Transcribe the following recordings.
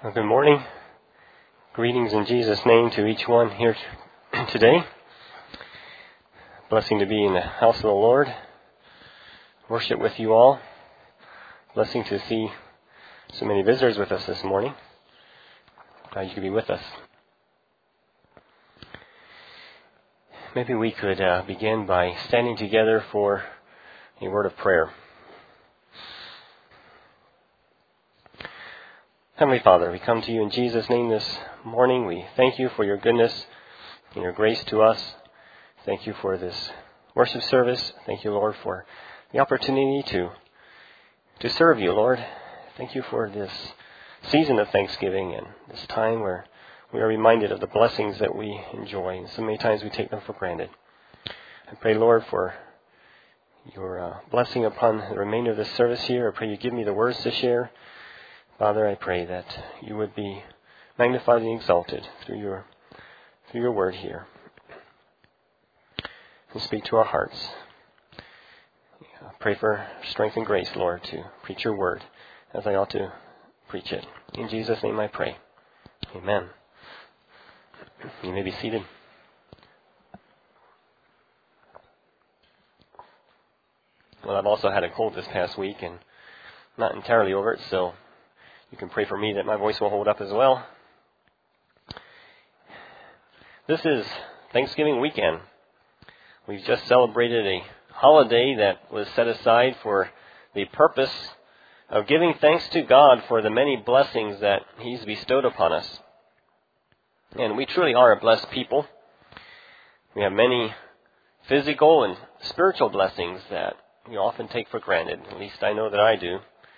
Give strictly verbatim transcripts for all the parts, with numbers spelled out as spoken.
Well, good morning. Greetings in Jesus' name to each one here today. Blessing to be in the house of the Lord. Worship with you all. Blessing to see so many visitors with us this morning. Glad you could be with us. Maybe we could uh, begin by standing together for a word of prayer. Heavenly Father, we come to you in Jesus' name this morning. We thank you for your goodness and your grace to us. Thank you for this worship service. Thank you, Lord, for the opportunity to to serve you, Lord. Thank you for this season of Thanksgiving and this time where we are reminded of the blessings that we enjoy. And so many times we take them for granted. I pray, Lord, for your uh, blessing upon the remainder of this service here. I pray you give me the words to share. Father, I pray that you would be magnified and exalted through your through your word here. And speak to our hearts. I pray for strength and grace, Lord, to preach your word as I ought to preach it. In Jesus' name I pray. Amen. You may be seated. Well, I've also had a cold this past week and not entirely over it, so you can pray for me that my voice will hold up as well. This is Thanksgiving weekend. We've just celebrated a holiday that was set aside for the purpose of giving thanks to God for the many blessings that He's bestowed upon us. And we truly are a blessed people. We have many physical and spiritual blessings that we often take for granted. At least I know that I do.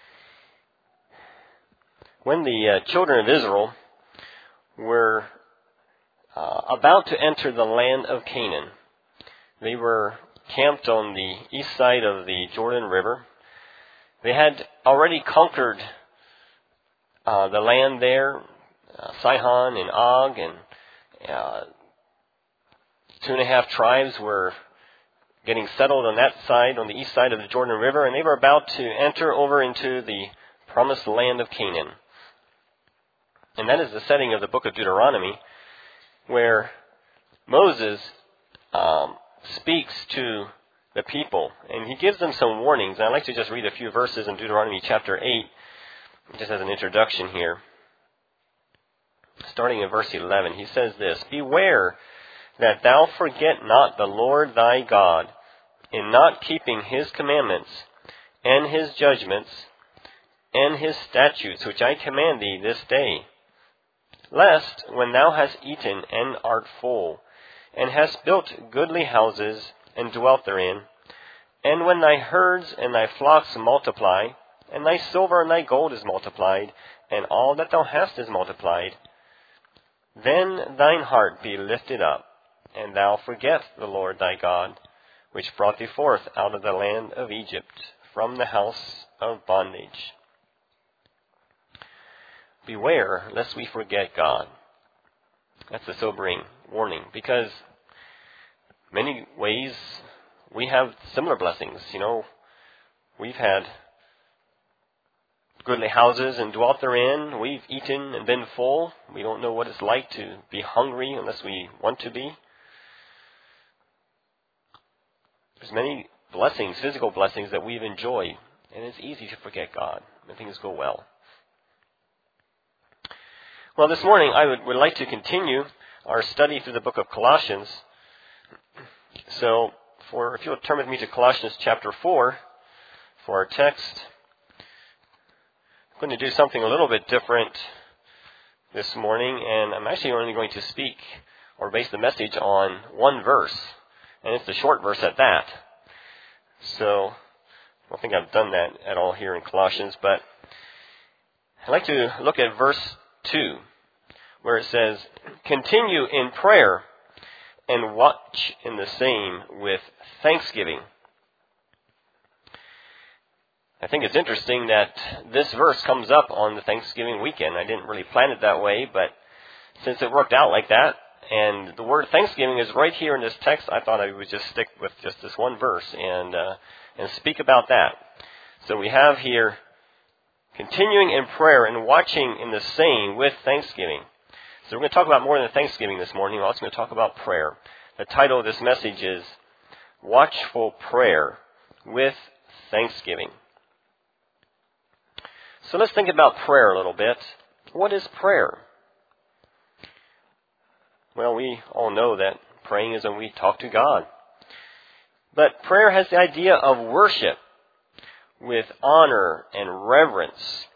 When the uh, children of Israel were uh, about to enter the land of Canaan, they were camped on the east side of the Jordan River. They had already conquered uh, the land there, uh, Sihon and Og, and uh, two and a half tribes were getting settled on that side, on the east side of the Jordan River, and they were about to enter over into the promised land of Canaan. And that is the setting of the book of Deuteronomy, where Moses um, speaks to the people, and he gives them some warnings. And I'd like to just read a few verses in Deuteronomy chapter eight, just as an introduction here. Starting in verse eleven, he says this: "Beware that thou forget not the Lord thy God, in not keeping his commandments, and his judgments, and his statutes, which I command thee this day. Lest, when thou hast eaten and art full, and hast built goodly houses, and dwelt therein, and when thy herds and thy flocks multiply, and thy silver and thy gold is multiplied, and all that thou hast is multiplied, then thine heart be lifted up, and thou forget the Lord thy God, which brought thee forth out of the land of Egypt, from the house of bondage." Beware lest we forget God. That's a sobering warning, because many ways we have similar blessings. You know, we've had goodly houses and dwelt therein. We've eaten and been full. We don't know what it's like to be hungry unless we want to be. There's many blessings, physical blessings that we've enjoyed, and it's easy to forget God when things go well. Well, this morning I would, would like to continue our study through the book of Colossians. So, for if you'll turn with me to Colossians chapter four for our text, I'm going to do something a little bit different this morning, and I'm actually only going to speak or base the message on one verse, and it's the short verse at that. So, I don't think I've done that at all here in Colossians, but I'd like to look at verse two, where it says, "Continue in prayer and watch in the same with thanksgiving." I think it's interesting that this verse comes up on the Thanksgiving weekend. I didn't really plan it that way, but since it worked out like that, and the word Thanksgiving is right here in this text, I thought I would just stick with just this one verse and uh, and speak about that. So we have here, Continuing in prayer and watching in the same with thanksgiving. So we're going to talk about more than Thanksgiving this morning. We're also going to talk about prayer. The title of this message is Watchful Prayer with Thanksgiving. So let's think about prayer a little bit. What is prayer? Well, we all know that praying is when we talk to God. But prayer has the idea of worship with honor and reverence.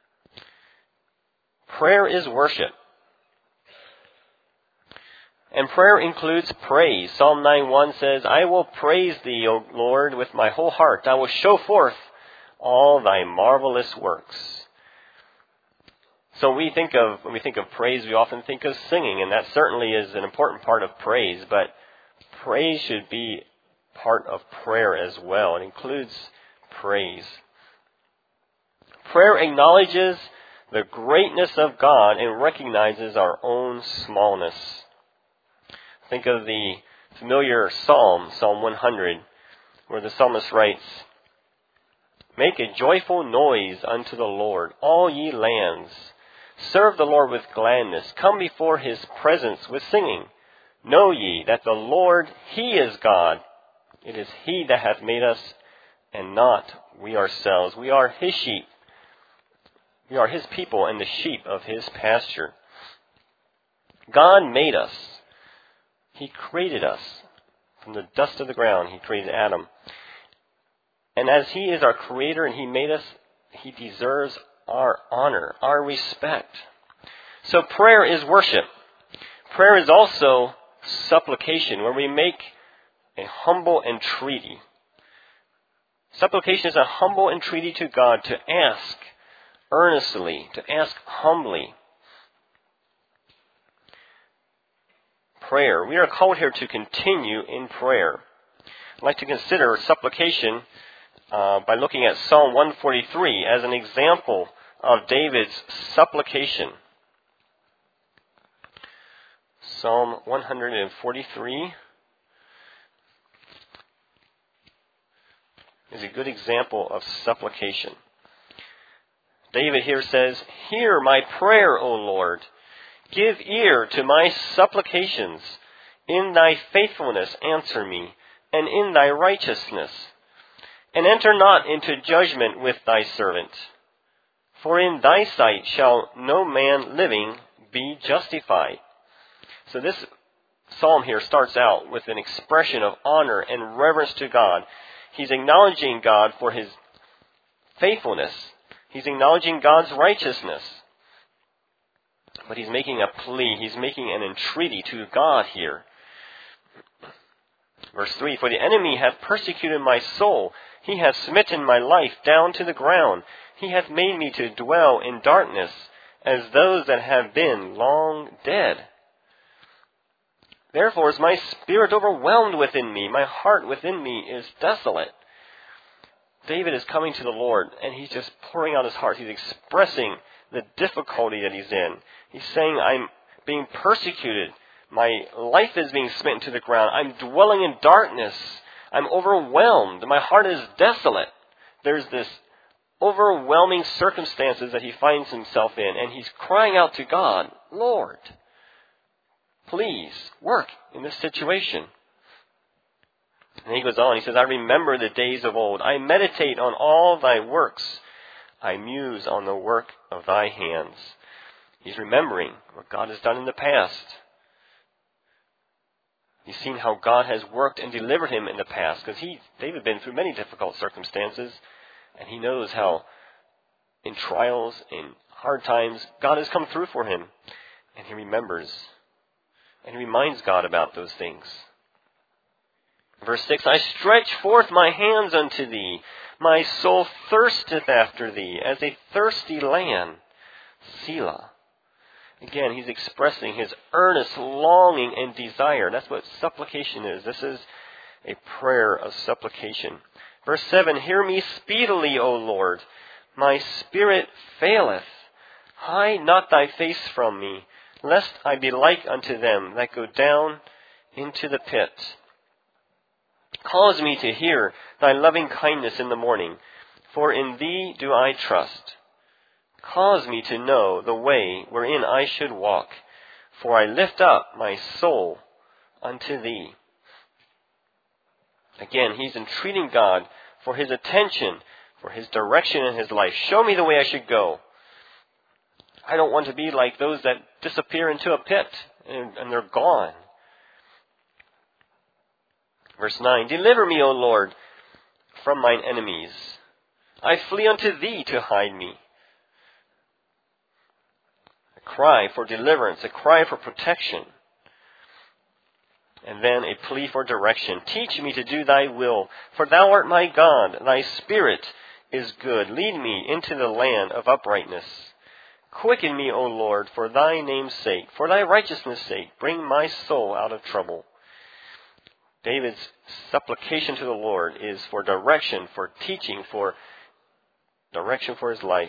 Prayer is worship. And prayer includes praise. Psalm nine one says, I will praise thee, O Lord, with my whole heart. I will show forth all thy marvelous works. So we think of, when we think of praise, we often think of singing, and that certainly is an important part of praise, but praise should be part of prayer as well. It includes praise. Prayer acknowledges the greatness of God and recognizes our own smallness. Think of the familiar psalm, Psalm one hundred, where the psalmist writes, Make a joyful noise unto the Lord, all ye lands. Serve the Lord with gladness. Come before his presence with singing. Know ye that the Lord, he is God. It is he that hath made us, and not we ourselves. We are his sheep. We are his people and the sheep of his pasture. God made us. He created us. From the dust of the ground, he created Adam. And as he is our creator and he made us, he deserves our honor, our respect. So prayer is worship. Prayer is also supplication, where we make a humble entreaty. Supplication is a humble entreaty to God to ask earnestly, to ask humbly. Prayer. We are called here to continue in prayer. I'd like to consider supplication uh, by looking at Psalm one forty-three as an example of David's supplication. Psalm one forty-three is a good example of supplication. David here says, Hear my prayer, O Lord. Give ear to my supplications. In thy faithfulness answer me, and in thy righteousness. And enter not into judgment with thy servant. For in thy sight shall no man living be justified. So this psalm here starts out with an expression of honor and reverence to God. He's acknowledging God for his faithfulness. He's acknowledging God's righteousness. But he's making a plea. He's making an entreaty to God here. Verse three, For the enemy hath persecuted my soul. He hath smitten my life down to the ground. He hath made me to dwell in darkness, as those that have been long dead. Therefore is my spirit overwhelmed within me. My heart within me is desolate. David is coming to the Lord, and he's just pouring out his heart. He's expressing the difficulty that he's in. He's saying, I'm being persecuted. My life is being smitten to the ground. I'm dwelling in darkness. I'm overwhelmed. My heart is desolate. There's this overwhelming circumstances that he finds himself in, and he's crying out to God, Lord, please work in this situation. And he goes on, he says, I remember the days of old. I meditate on all thy works. I muse on the work of thy hands. He's remembering what God has done in the past. He's seen how God has worked and delivered him in the past, because he, David had been through many difficult circumstances, and he knows how in trials, in hard times, God has come through for him. And he remembers, and he reminds God about those things. Verse six, I stretch forth my hands unto thee. My soul thirsteth after thee, as a thirsty land. Selah. Again, he's expressing his earnest longing and desire. That's what supplication is. This is a prayer of supplication. Verse seven, Hear me speedily, O Lord. My spirit faileth. Hide not thy face from me, lest I be like unto them that go down into the pit. Cause me to hear thy loving kindness in the morning, for in thee do I trust. Cause me to know the way wherein I should walk, for I lift up my soul unto thee. Again, he's entreating God for his attention, for his direction in his life. Show me the way I should go. I don't want to be like those that disappear into a pit and, and they're gone. Verse nine, deliver me, O Lord, from mine enemies. I flee unto thee to hide me. A cry for deliverance, a cry for protection. And then a plea for direction. Teach me to do thy will, for thou art my God. Thy spirit is good. Lead me into the land of uprightness. Quicken me, O Lord, for thy name's sake, for thy righteousness' sake. Bring my soul out of trouble. David's supplication to the Lord is for direction, for teaching, for direction for his life,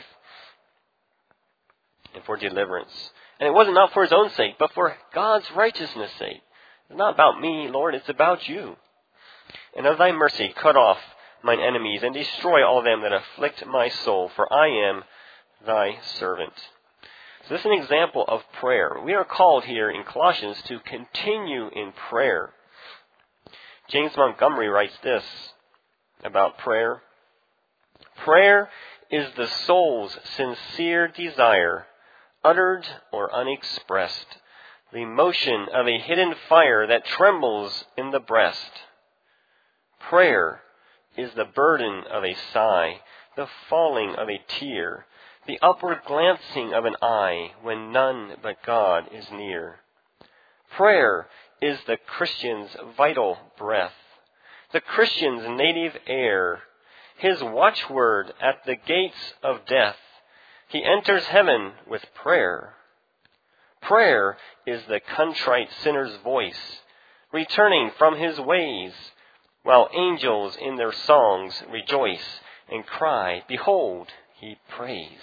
and for deliverance. And it wasn't not for his own sake, but for God's righteousness' sake. It's not about me, Lord, it's about you. And of thy mercy cut off mine enemies, and destroy all them that afflict my soul, for I am thy servant. So this is an example of prayer. We are called here in Colossians to continue in prayer. James Montgomery writes this about prayer. Prayer is the soul's sincere desire, uttered or unexpressed, the motion of a hidden fire that trembles in the breast. Prayer is the burden of a sigh, the falling of a tear, the upward glancing of an eye when none but God is near. Prayer is the Christian's vital breath, the Christian's native air, his watchword at the gates of death. He enters heaven with prayer. Prayer is the contrite sinner's voice, returning from his ways, while angels in their songs rejoice and cry, behold, he prays.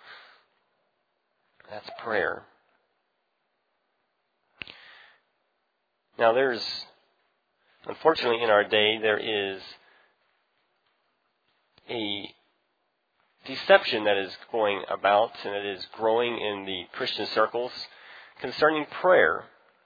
That's prayer. Now there's, unfortunately in our day, there is a deception that is going about and it is growing in the Christian circles concerning prayer.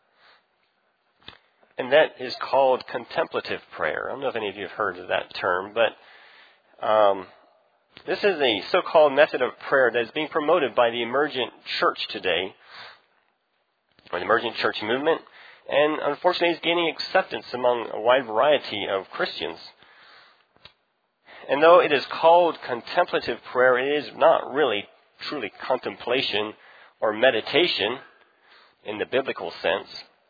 And that is called contemplative prayer. I don't know if any of you have heard of that term, but um, this is a so-called method of prayer that is being promoted by the emergent church today, or the emergent church movement, and unfortunately is gaining acceptance among a wide variety of Christians. And though it is called contemplative prayer, it is not really truly contemplation or meditation in the biblical sense,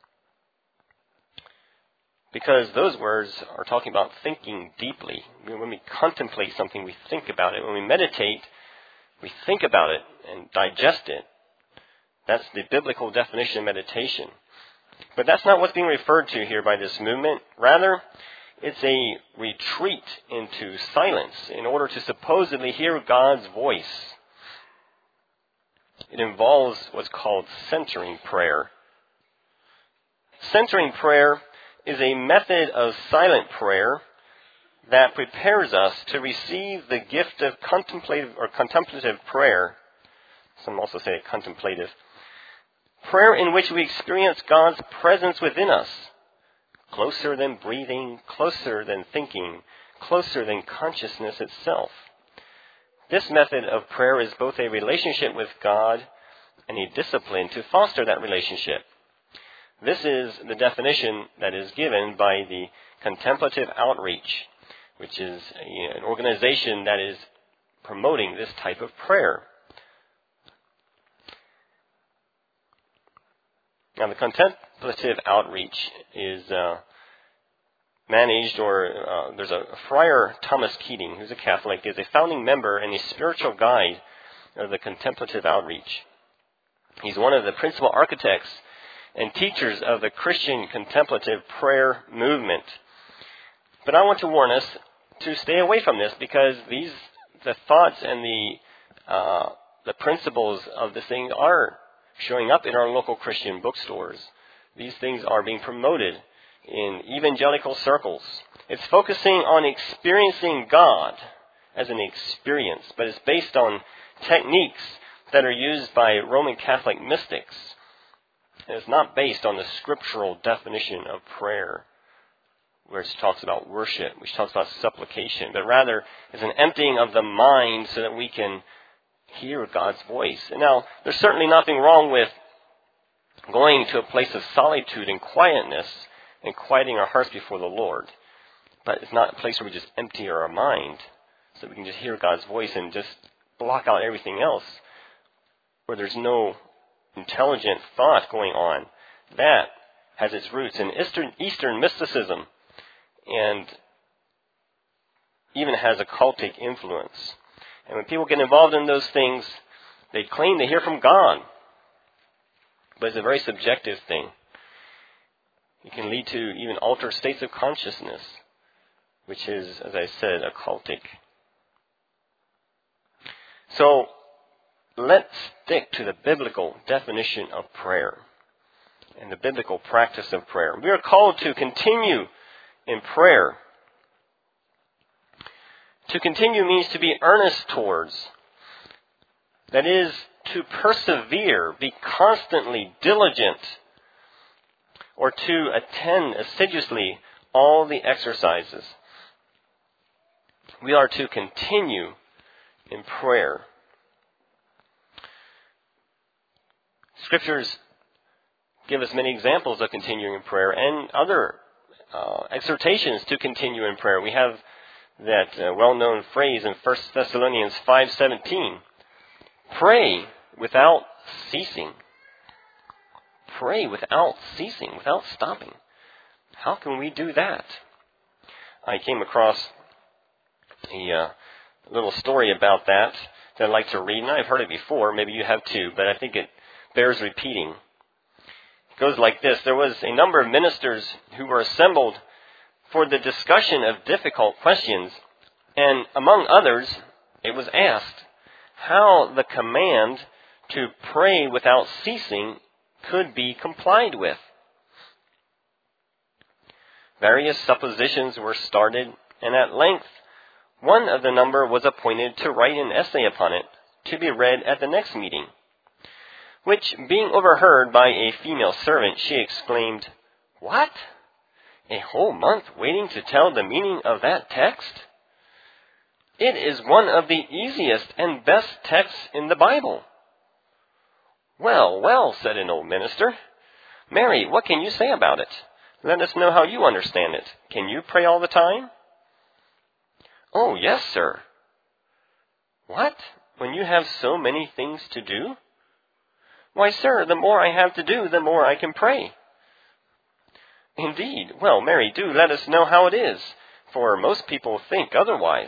because those words are talking about thinking deeply. When we contemplate something, we think about it. When we meditate, we think about it and digest it. That's the biblical definition of meditation. But that's not what's being referred to here by this movement. Rather, it's a retreat into silence in order to supposedly hear God's voice. It involves what's called centering prayer. Centering prayer is a method of silent prayer that prepares us to receive the gift of contemplative or contemplative prayer. Some also say contemplative. Prayer in which we experience God's presence within us, closer than breathing, closer than thinking, closer than consciousness itself. This method of prayer is both a relationship with God and a discipline to foster that relationship. This is the definition that is given by the Contemplative Outreach, which is a, an organization that is promoting this type of prayer. Now, the Contemplative Outreach is uh, managed, or uh, there's a Friar Thomas Keating, who's a Catholic, is a founding member and a spiritual guide of the Contemplative Outreach. He's one of the principal architects and teachers of the Christian contemplative prayer movement. But I want to warn us to stay away from this, because these, the thoughts and the uh, the principles of this thing are showing up in our local Christian bookstores. These things are being promoted in evangelical circles. It's focusing on experiencing God as an experience, but it's based on techniques that are used by Roman Catholic mystics. And it's not based on the scriptural definition of prayer, where it talks about worship, which talks about supplication, but rather is an emptying of the mind so that we can hear God's voice. And now, there's certainly nothing wrong with going to a place of solitude and quietness and quieting our hearts before the Lord. But it's not a place where we just empty our mind so we can just hear God's voice and just block out everything else, where there's no intelligent thought going on. That has its roots in Eastern, Eastern mysticism and even has a cultic influence. And when people get involved in those things, they claim to hear from God. But it's a very subjective thing. It can lead to even altered states of consciousness, which is, as I said, occultic. So, let's stick to the biblical definition of prayer and the biblical practice of prayer. We are called to continue in prayer. To continue means to be earnest towards. That is, to persevere, be constantly diligent, or to attend assiduously all the exercises. We are to continue in prayer. Scriptures give us many examples of continuing in prayer and other uh, exhortations to continue in prayer. We have that uh, well-known phrase in First Thessalonians five seventeen. Pray without ceasing. Pray without ceasing, without stopping. How can we do that? I came across a uh, little story about that that I'd like to read, and I've heard it before. Maybe you have too, but I think it bears repeating. It goes like this. There was a number of ministers who were assembled for the discussion of difficult questions, and among others, it was asked how the command to pray without ceasing could be complied with. Various suppositions were started, and at length one of the number was appointed to write an essay upon it to be read at the next meeting, which, being overheard by a female servant, she exclaimed, "What? A whole month waiting to tell the meaning of that text? It is one of the easiest and best texts in the Bible." "Well, well," said an old minister. "Mary, what can you say about it? Let us know how you understand it. Can you pray all the time?" "Oh, yes, sir." "What? When you have so many things to do?" "Why, sir, the more I have to do, the more I can pray." "Indeed. Well, Mary, do let us know how it is, for most people think otherwise."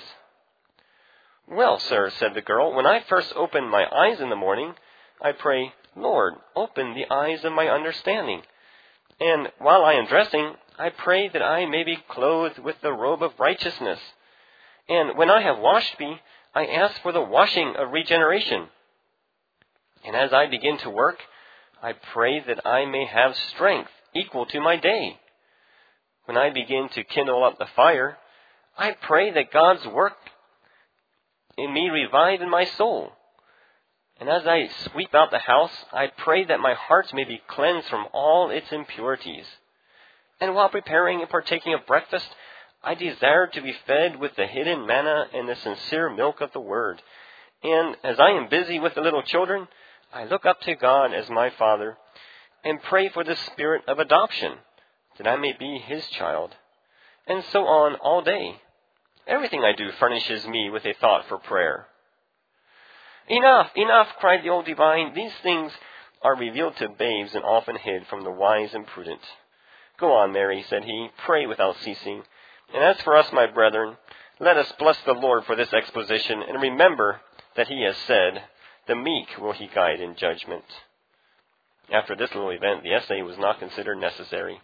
"Well, sir," said the girl, "when I first open my eyes in the morning, I pray, 'Lord, open the eyes of my understanding.' And while I am dressing, I pray that I may be clothed with the robe of righteousness. And when I have washed me, I ask for the washing of regeneration. And as I begin to work, I pray that I may have strength equal to my day. When I begin to kindle up the fire, I pray that God's work in me revive in my soul. And as I sweep out the house, I pray that my heart may be cleansed from all its impurities. And while preparing and partaking of breakfast, I desire to be fed with the hidden manna and the sincere milk of the Word. And as I am busy with the little children, I look up to God as my Father and pray for the spirit of adoption, that I may be His child. And so on all day. Everything I do furnishes me with a thought for prayer." "Enough, enough," cried the old divine. "These things are revealed to babes and often hid from the wise and prudent." "Go on, Mary," said he. "Pray without ceasing. And as for us, my brethren, let us bless the Lord for this exposition and remember that He has said, 'The meek will He guide in judgment.'" After this little event, the essay was not considered necessary.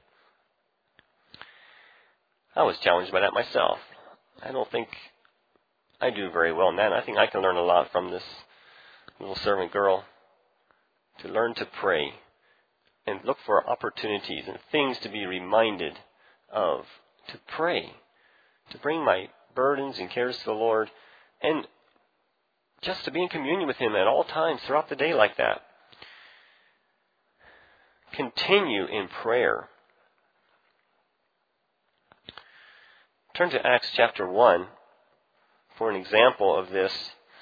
I was challenged by that myself. I don't think I do very well in that. I think I can learn a lot from this little servant girl. To learn to pray and look for opportunities and things to be reminded of. To pray. To bring my burdens and cares to the Lord. And just to be in communion with Him at all times throughout the day like that. Continue in prayer. Turn to Acts chapter one for an example of this.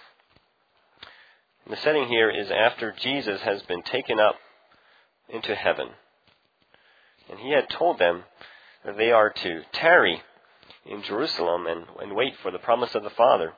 And the setting here is after Jesus has been taken up into heaven. And He had told them that they are to tarry in Jerusalem and, and wait for the promise of the Father.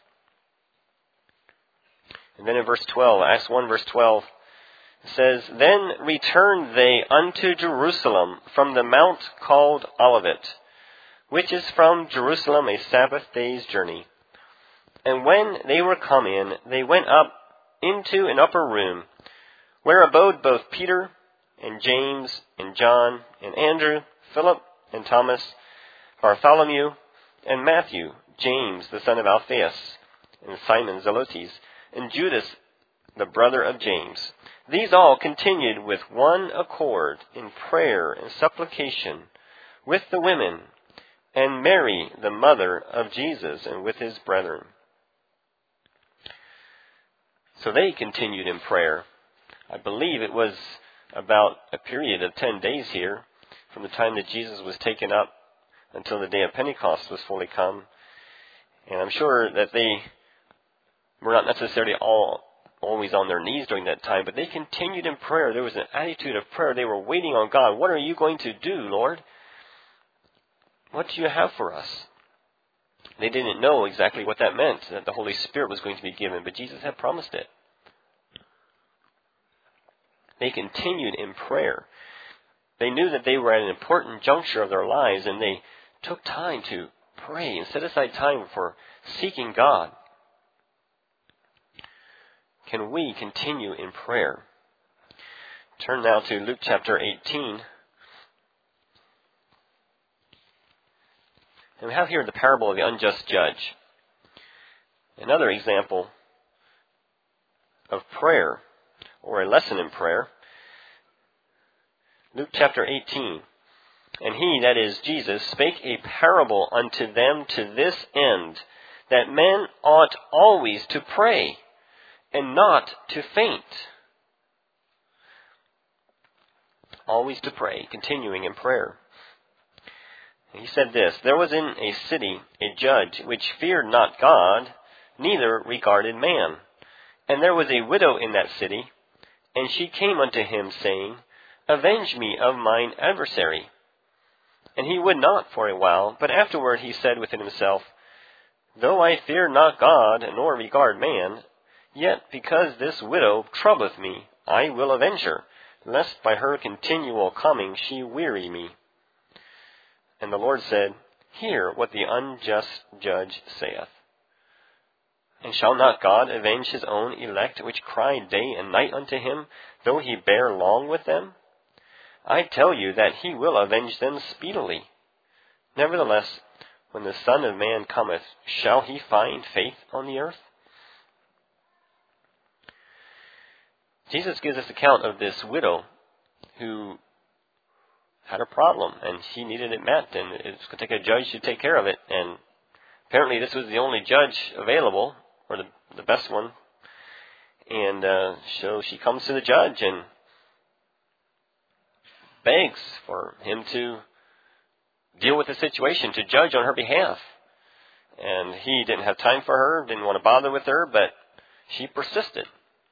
And then in verse twelve, Acts one verse twelve, it says, Then returned they unto Jerusalem from the mount called Olivet, which is from Jerusalem a Sabbath day's journey. And when they were come in, they went up into an upper room, where abode both Peter and James and John and Andrew, Philip and Thomas, Bartholomew and Matthew, James the son of Alphaeus, and Simon Zelotes, and Judas the brother of James. These all continued with one accord in prayer and supplication with the women, and Mary the mother of Jesus, and with his brethren. So they continued in prayer. I believe it was about a period of ten days here, from the time that Jesus was taken up until the day of Pentecost was fully come. And I'm sure that they were not necessarily all always on their knees during that time, but they continued in prayer. There was an attitude of prayer. They were waiting on God. What are you going to do, Lord? What do you have for us? They didn't know exactly what that meant, that the Holy Spirit was going to be given, but Jesus had promised it. They continued in prayer. They knew that they were at an important juncture of their lives, and they took time to pray and set aside time for seeking God. Can we continue in prayer? Turn now to Luke chapter eighteen. And we have here the parable of the unjust judge. Another example of prayer, or a lesson in prayer. Luke chapter eighteen. And he, that is Jesus, spake a parable unto them to this end, that men ought always to pray, and not to faint. Always to pray, continuing in prayer. He said this, There was in a city a judge which feared not God, neither regarded man. And there was a widow in that city, and she came unto him, saying, Avenge me of mine adversary. And he would not for a while, but afterward he said within himself, Though I fear not God, nor regard man, yet because this widow troubleth me, I will avenge her, lest by her continual coming she weary me. And the Lord said, Hear what the unjust judge saith. And shall not God avenge his own elect, which cry day and night unto him, though he bear long with them? I tell you that he will avenge them speedily. Nevertheless, when the Son of Man cometh, shall he find faith on the earth? Jesus gives us account of this widow who had a problem, and she needed it met, and it's going to take a judge to take care of it. And apparently this was the only judge available, or the, the best one. And uh, so she comes to the judge and begs for him to deal with the situation, to judge on her behalf. And he didn't have time for her, didn't want to bother with her, but she persisted.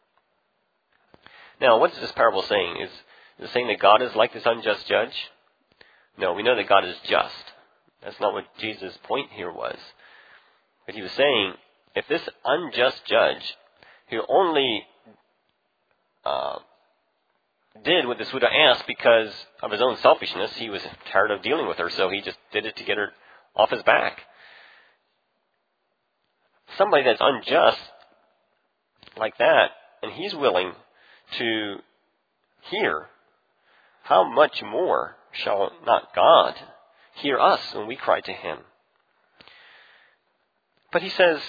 Now, what is this parable saying? Is it saying that God is like this unjust judge? No, we know that God is just. That's not what Jesus' point here was. But he was saying, if this unjust judge, who only uh, did what this widow asked because of his own selfishness, he was tired of dealing with her, so he just did it to get her off his back. Somebody that's unjust like that, and he's willing to hear, how much more shall not God hear us when we cry to him? But he says,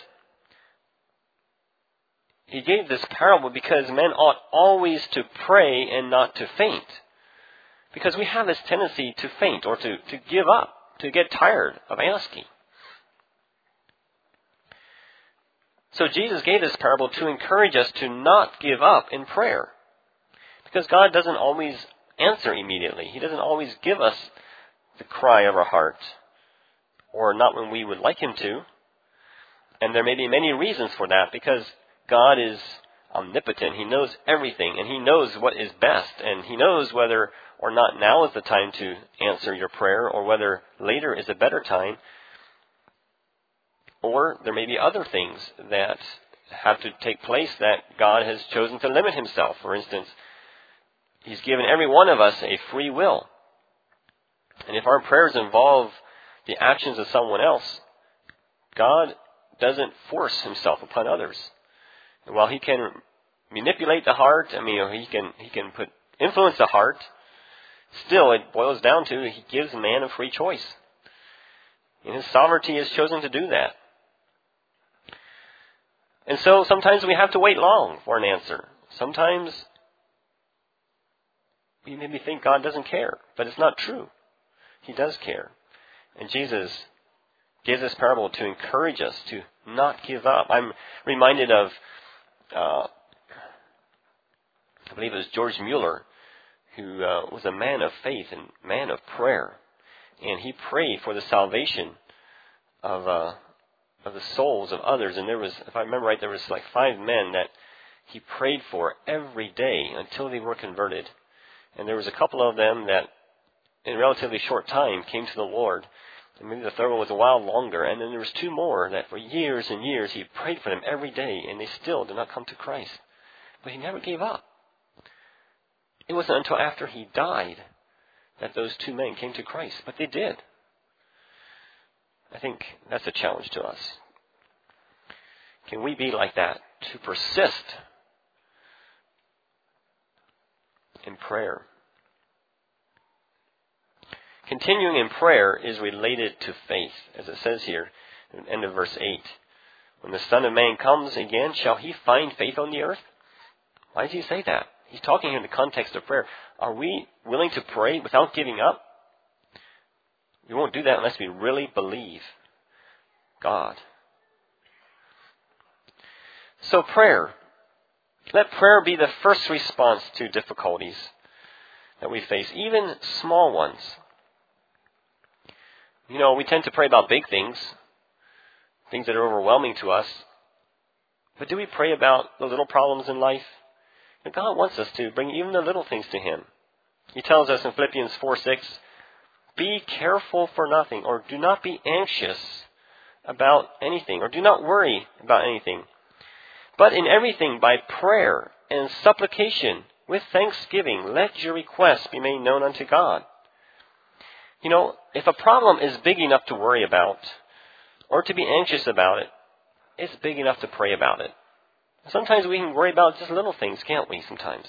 he gave this parable because men ought always to pray and not to faint. Because we have this tendency to faint or to, to give up, to get tired of asking. So Jesus gave this parable to encourage us to not give up in prayer. Because God doesn't always answer immediately. He doesn't always give us the cry of our heart, or not when we would like Him to. And there may be many reasons for that, because God is omnipotent. He knows everything, and He knows what is best, and He knows whether or not now is the time to answer your prayer, or whether later is a better time. Or there may be other things that have to take place that God has chosen to limit Himself. For instance, He's given every one of us a free will. And if our prayers involve the actions of someone else, God doesn't force Himself upon others. And while He can manipulate the heart, I mean, He can He can put influence the heart, still it boils down to He gives man a free choice. In His sovereignty, He has chosen to do that. And so sometimes we have to wait long for an answer. Sometimes we maybe think God doesn't care, but it's not true. He does care. And Jesus gives this parable to encourage us to not give up. I'm reminded of, uh, I believe it was George Mueller, who uh, was a man of faith and man of prayer. And he prayed for the salvation of uh, of the souls of others. And there was, if I remember right, there was like five men that he prayed for every day until they were converted. And there was a couple of them that in a relatively short time came to the Lord. And maybe the third one was a while longer. And then there was two more that for years and years he prayed for them every day, and they still did not come to Christ. But he never gave up. It wasn't until after he died that those two men came to Christ. But they did. I think that's a challenge to us. Can we be like that, to persist in prayer? Continuing in prayer is related to faith, as it says here at the end of verse eight. When the Son of Man comes again, shall He find faith on the earth? Why does He say that? He's talking here in the context of prayer. Are we willing to pray without giving up? We won't do that unless we really believe God. So prayer. Let prayer be the first response to difficulties that we face, even small ones. You know, we tend to pray about big things, things that are overwhelming to us. But do we pray about the little problems in life? And God wants us to bring even the little things to Him. He tells us in Philippians four six, be careful for nothing, or do not be anxious about anything, or do not worry about anything. But in everything, by prayer and supplication, with thanksgiving, let your requests be made known unto God. You know, if a problem is big enough to worry about, or to be anxious about it, it's big enough to pray about it. Sometimes we can worry about just little things, can't we, sometimes?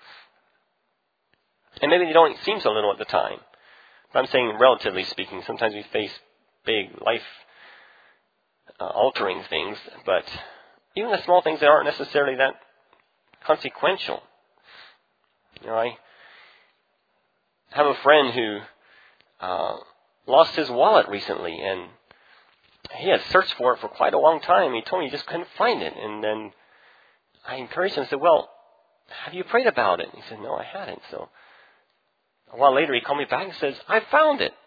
And maybe they don't seem so little at the time. But I'm saying, relatively speaking, sometimes we face big, life-altering uh, things, but even the small things that aren't necessarily that consequential. You know, I have a friend who uh, lost his wallet recently, and he had searched for it for quite a long time. He told me he just couldn't find it. And then I encouraged him and said, well, have you prayed about it? And he said, no, I hadn't. So a while later he called me back and says, I found it.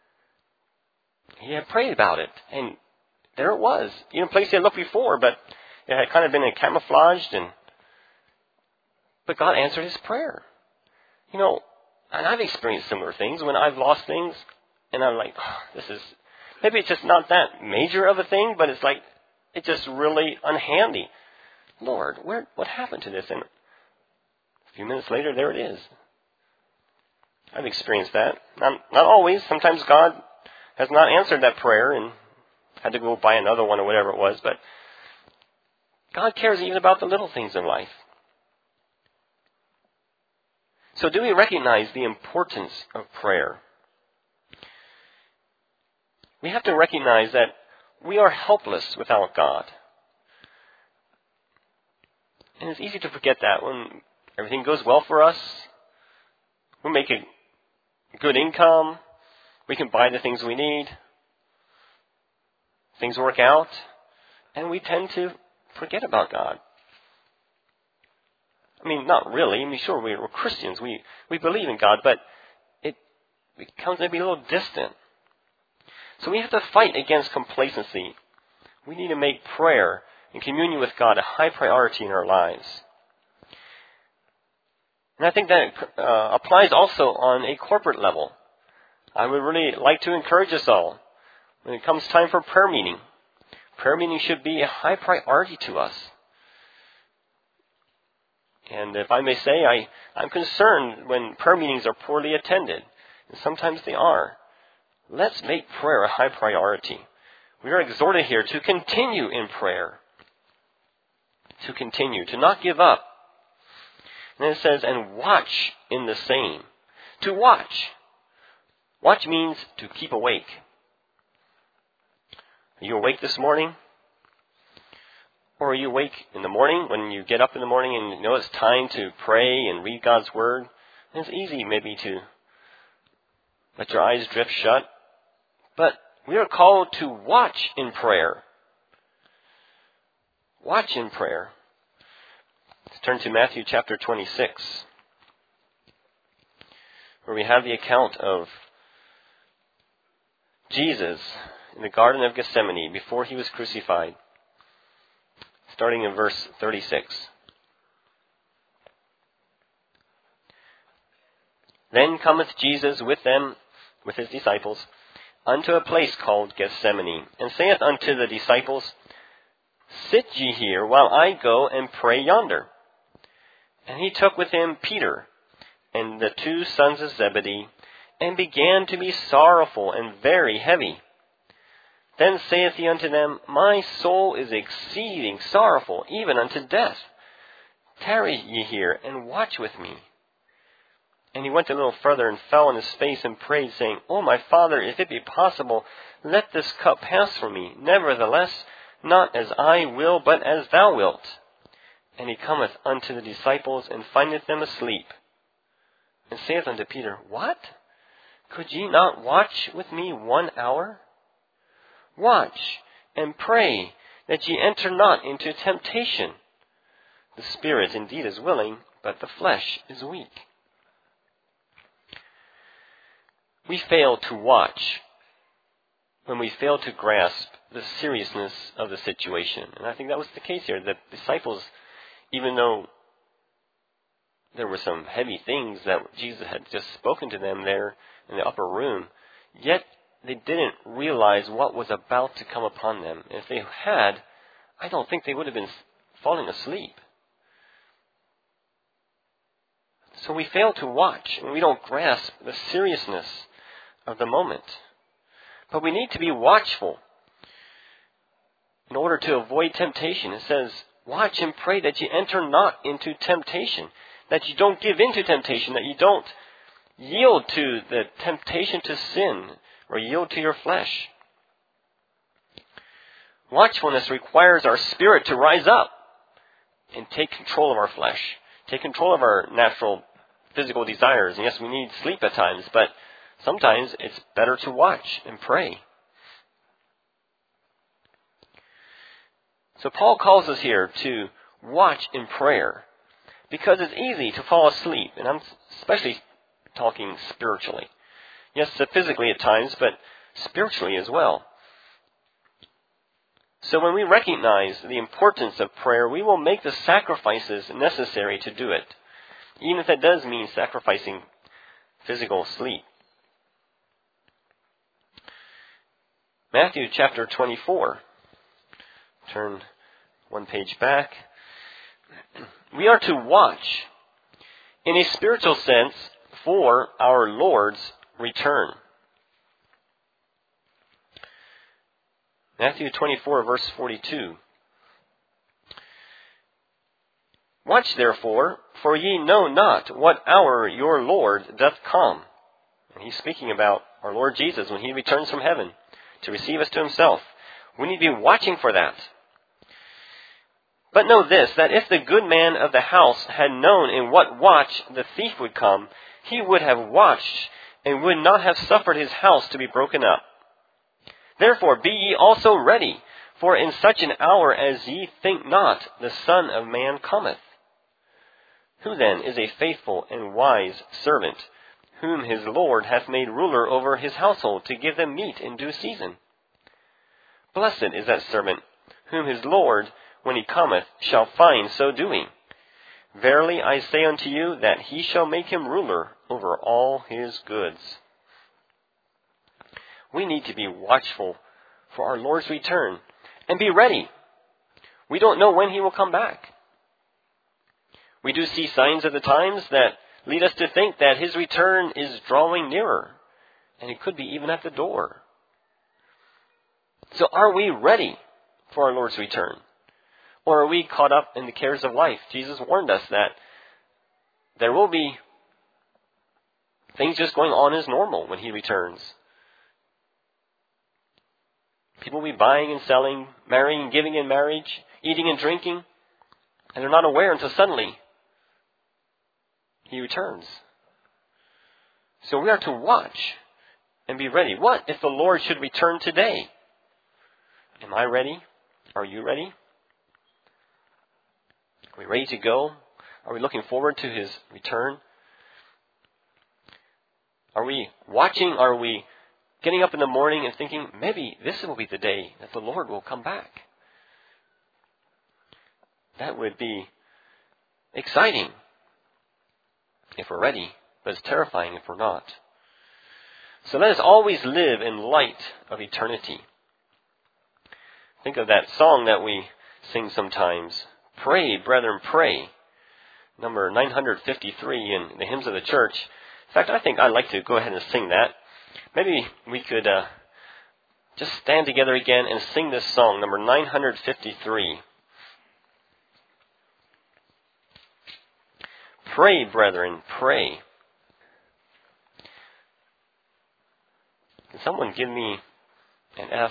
He had prayed about it. And there it was. In a place he had looked before, but it had kind of been camouflaged. And But God answered his prayer. You know, and I've experienced similar things when I've lost things. And I'm like, oh, this is, maybe it's just not that major of a thing, but it's like, it's just really unhandy. Lord, where, what happened to this? And a few minutes later, there it is. I've experienced that. Not, not always. Sometimes God has not answered that prayer and had to go buy another one or whatever it was. But God cares even about the little things in life. So do we recognize the importance of prayer? We have to recognize that we are helpless without God. And it's easy to forget that when everything goes well for us. We make a good income. We can buy the things we need. Things work out. And we tend to forget about God. I mean, not really. I mean, sure, we're, we're Christians. We, we believe in God, but it becomes maybe a little distant. So we have to fight against complacency. We need to make prayer and communion with God a high priority in our lives. And I think that uh, applies also on a corporate level. I would really like to encourage us all, when it comes time for prayer meeting, prayer meeting should be a high priority to us. And if I may say, I, I'm concerned when prayer meetings are poorly attended, and sometimes they are. Let's make prayer a high priority. We are exhorted here to continue in prayer. To continue, to not give up. And then it says, and watch in the same. To watch. Watch means to keep awake. Are you awake this morning? Or are you awake in the morning when you get up in the morning and you know it's time to pray and read God's Word? And it's easy maybe to let your eyes drift shut. But we are called to watch in prayer. Watch in prayer. Let's turn to Matthew chapter twenty-six, where we have the account of Jesus in the Garden of Gethsemane before he was crucified, starting in verse thirty-six. Then cometh Jesus with them, with his disciples, unto a place called Gethsemane, and saith unto the disciples, Sit ye here, while I go and pray yonder. And he took with him Peter, and the two sons of Zebedee, and began to be sorrowful and very heavy. Then saith he unto them, My soul is exceeding sorrowful, even unto death. Tarry ye here, and watch with me. And he went a little further, and fell on his face, and prayed, saying, O my Father, if it be possible, let this cup pass from me. Nevertheless, not as I will, but as thou wilt. And he cometh unto the disciples, and findeth them asleep. And saith unto Peter, What? Could ye not watch with me one hour? Watch and pray, that ye enter not into temptation. The spirit indeed is willing, but the flesh is weak. We fail to watch when we fail to grasp the seriousness of the situation. And I think that was the case here. The disciples, even though there were some heavy things that Jesus had just spoken to them there in the upper room, yet they didn't realize what was about to come upon them. If they had, I don't think they would have been falling asleep. So we fail to watch, and we don't grasp the seriousness of the moment. But we need to be watchful in order to avoid temptation. It says, watch and pray that you enter not into temptation, that you don't give in to temptation, that you don't yield to the temptation to sin or yield to your flesh. Watchfulness requires our spirit to rise up and take control of our flesh, take control of our natural physical desires. And yes, we need sleep at times, but sometimes it's better to watch and pray. So Paul calls us here to watch in prayer because it's easy to fall asleep. And I'm especially talking spiritually. Yes, physically at times, but spiritually as well. So when we recognize the importance of prayer, we will make the sacrifices necessary to do it, even if that does mean sacrificing physical sleep. Matthew chapter twenty-four. Turn one page back. We are to watch, in a spiritual sense, for our Lord's return. Matthew twenty-four, verse forty-two. Watch therefore, for ye know not what hour your Lord doth come. And he's speaking about our Lord Jesus when he returns from heaven to receive us to himself. We need to be watching for that. But know this, that if the good man of the house had known in what watch the thief would come, he would have watched and would not have suffered his house to be broken up. Therefore be ye also ready, For in such an hour as ye think not, the Son of Man cometh. Who then is a faithful and wise servant, whom his Lord hath made ruler over his household, to give them meat in due season? Blessed is that servant, whom his Lord, when he cometh, shall find so doing. Verily I say unto you, that he shall make him ruler over all his goods. We need to be watchful for our Lord's return and be ready. We don't know when he will come back. We do see signs of the times that lead us to think that his return is drawing nearer, and it could be even at the door. So are we ready for our Lord's return? Or are we caught up in the cares of life? Jesus warned us that there will be things just going on as normal when he returns. People will be buying and selling, marrying and giving in marriage, eating and drinking, and they're not aware until suddenly he returns. So we are to watch and be ready. What if the Lord should return today? Am I ready? Are you ready? Are we ready to go? Are we looking forward to his return? Are we watching? Are we getting up in the morning and thinking, maybe this will be the day that the Lord will come back? That would be exciting if we're ready, but it's terrifying if we're not. So let us always live in light of eternity. Think of that song that we sing sometimes. Pray, brethren, pray. Number nine hundred fifty-three in the Hymns of the Church. In fact, I think I'd like to go ahead and sing that. Maybe we could uh, just stand together again and sing this song, number nine hundred fifty-three. Pray, brethren, pray. Can someone give me an F?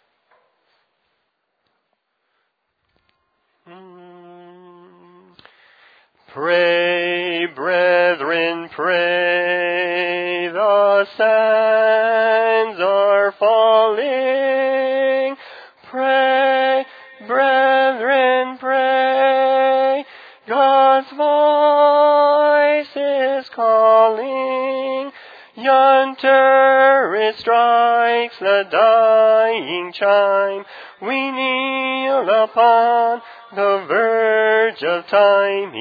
Pray, brethren, pray, the sands are falling. Pray, brethren, pray, God's voice is calling. Yonder it strikes the dying chime. We kneel upon the verge of time.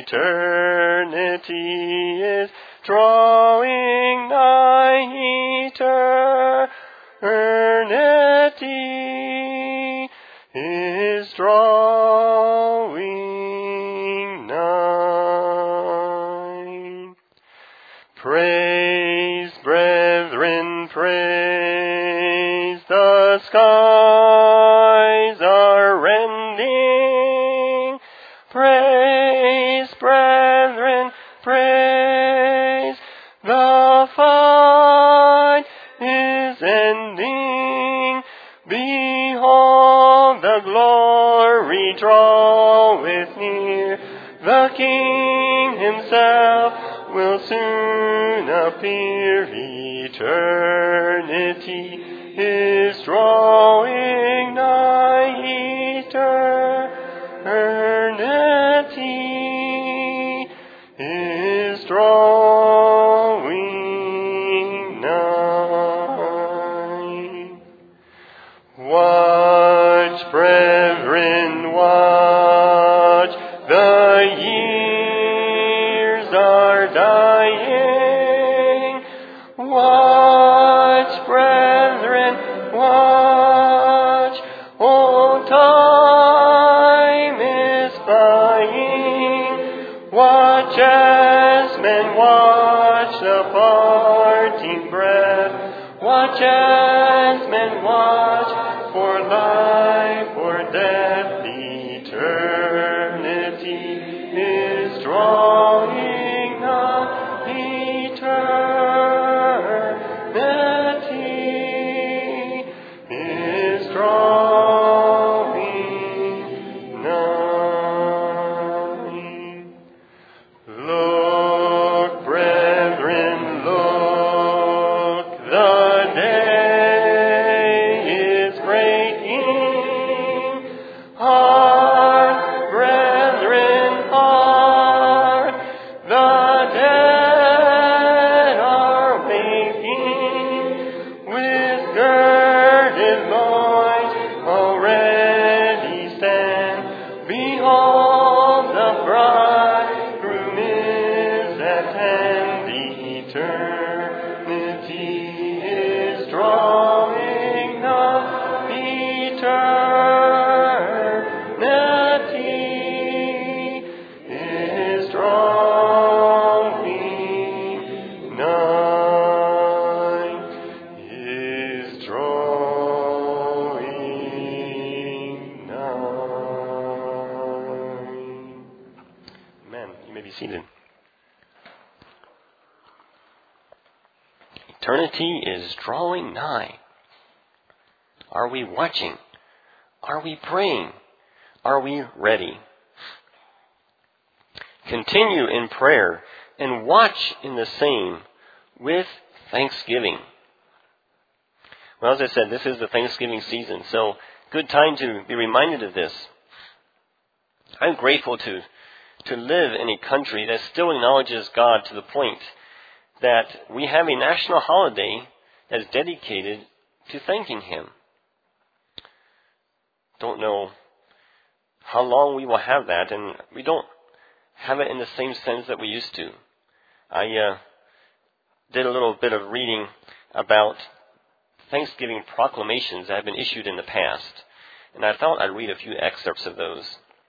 Eternity is drawing nigh. Eternity is drawing nigh. Praise, brethren, praise. The skies are rending. Praise, brethren, praise. The fight is ending. Behold, the glory draweth near. The King himself will soon appear. Eternity is drawing nigh. Eternity is drawing nigh. Watch, brethren, watch. The years are dying. Watch, brethren, watch. Oh, time is flying. Watch as men watch the parting breath. Watch as men watch for life or death. Eternity is drawing nigh. Eternity is drawing nigh. Look, brethren, look. Eternity is drawing nigh. Eternity is drawing nigh. Is drawing nigh. Amen. You may be seated. Eternity is drawing nigh. Are we watching? Are we praying? Are we ready? Continue in prayer and watch in the same with thanksgiving. Well, as I said, this is the Thanksgiving season, so good time to be reminded of this. I'm grateful to, to live in a country that still acknowledges God to the point that we have a national holiday that is dedicated to thanking Him. Don't know how long we will have that, and we don't have it in the same sense that we used to. I uh, did a little bit of reading about Thanksgiving proclamations that have been issued in the past, and I thought I'd read a few excerpts of those.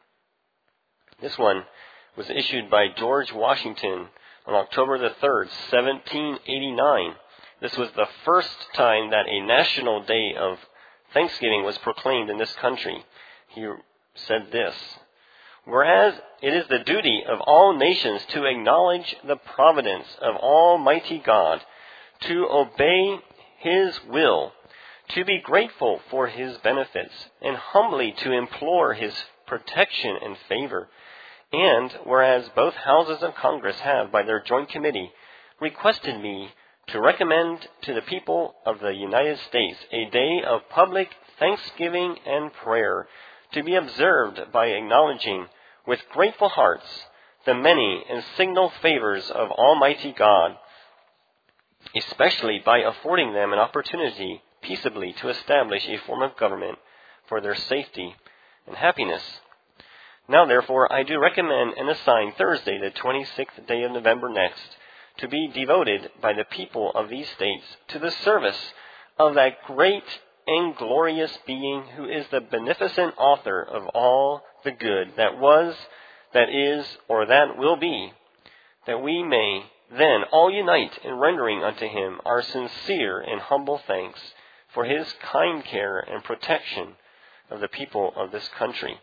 This one was issued by George Washington on October the third, seventeen eighty-nine. This was the first time that a national day of Thanksgiving was proclaimed in this country. He said this: "Whereas it is the duty of all nations to acknowledge the providence of Almighty God, to obey His will, to be grateful for His benefits, and humbly to implore His protection and favor. And whereas both houses of Congress have, by their joint committee, requested me to recommend to the people of the United States a day of public thanksgiving and prayer, to be observed by acknowledging with grateful hearts the many and signal favors of Almighty God, especially by affording them an opportunity peaceably to establish a form of government for their safety and happiness. Now, therefore, I do recommend and assign Thursday, the twenty-sixth day of November next, to be devoted by the people of these states to the service of that great and glorious being who is the beneficent author of all the good that was, that is, or that will be, that we may then all unite in rendering unto Him our sincere and humble thanks for His kind care and protection of the people of this country."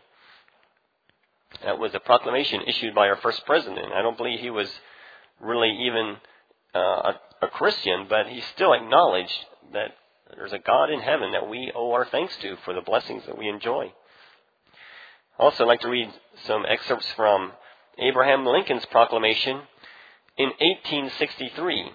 That was a proclamation issued by our first president. I don't believe he was really even uh, a, a Christian, but he still acknowledged that there's a God in heaven that we owe our thanks to for the blessings that we enjoy. Also, I'd like to read some excerpts from Abraham Lincoln's proclamation in eighteen sixty-three.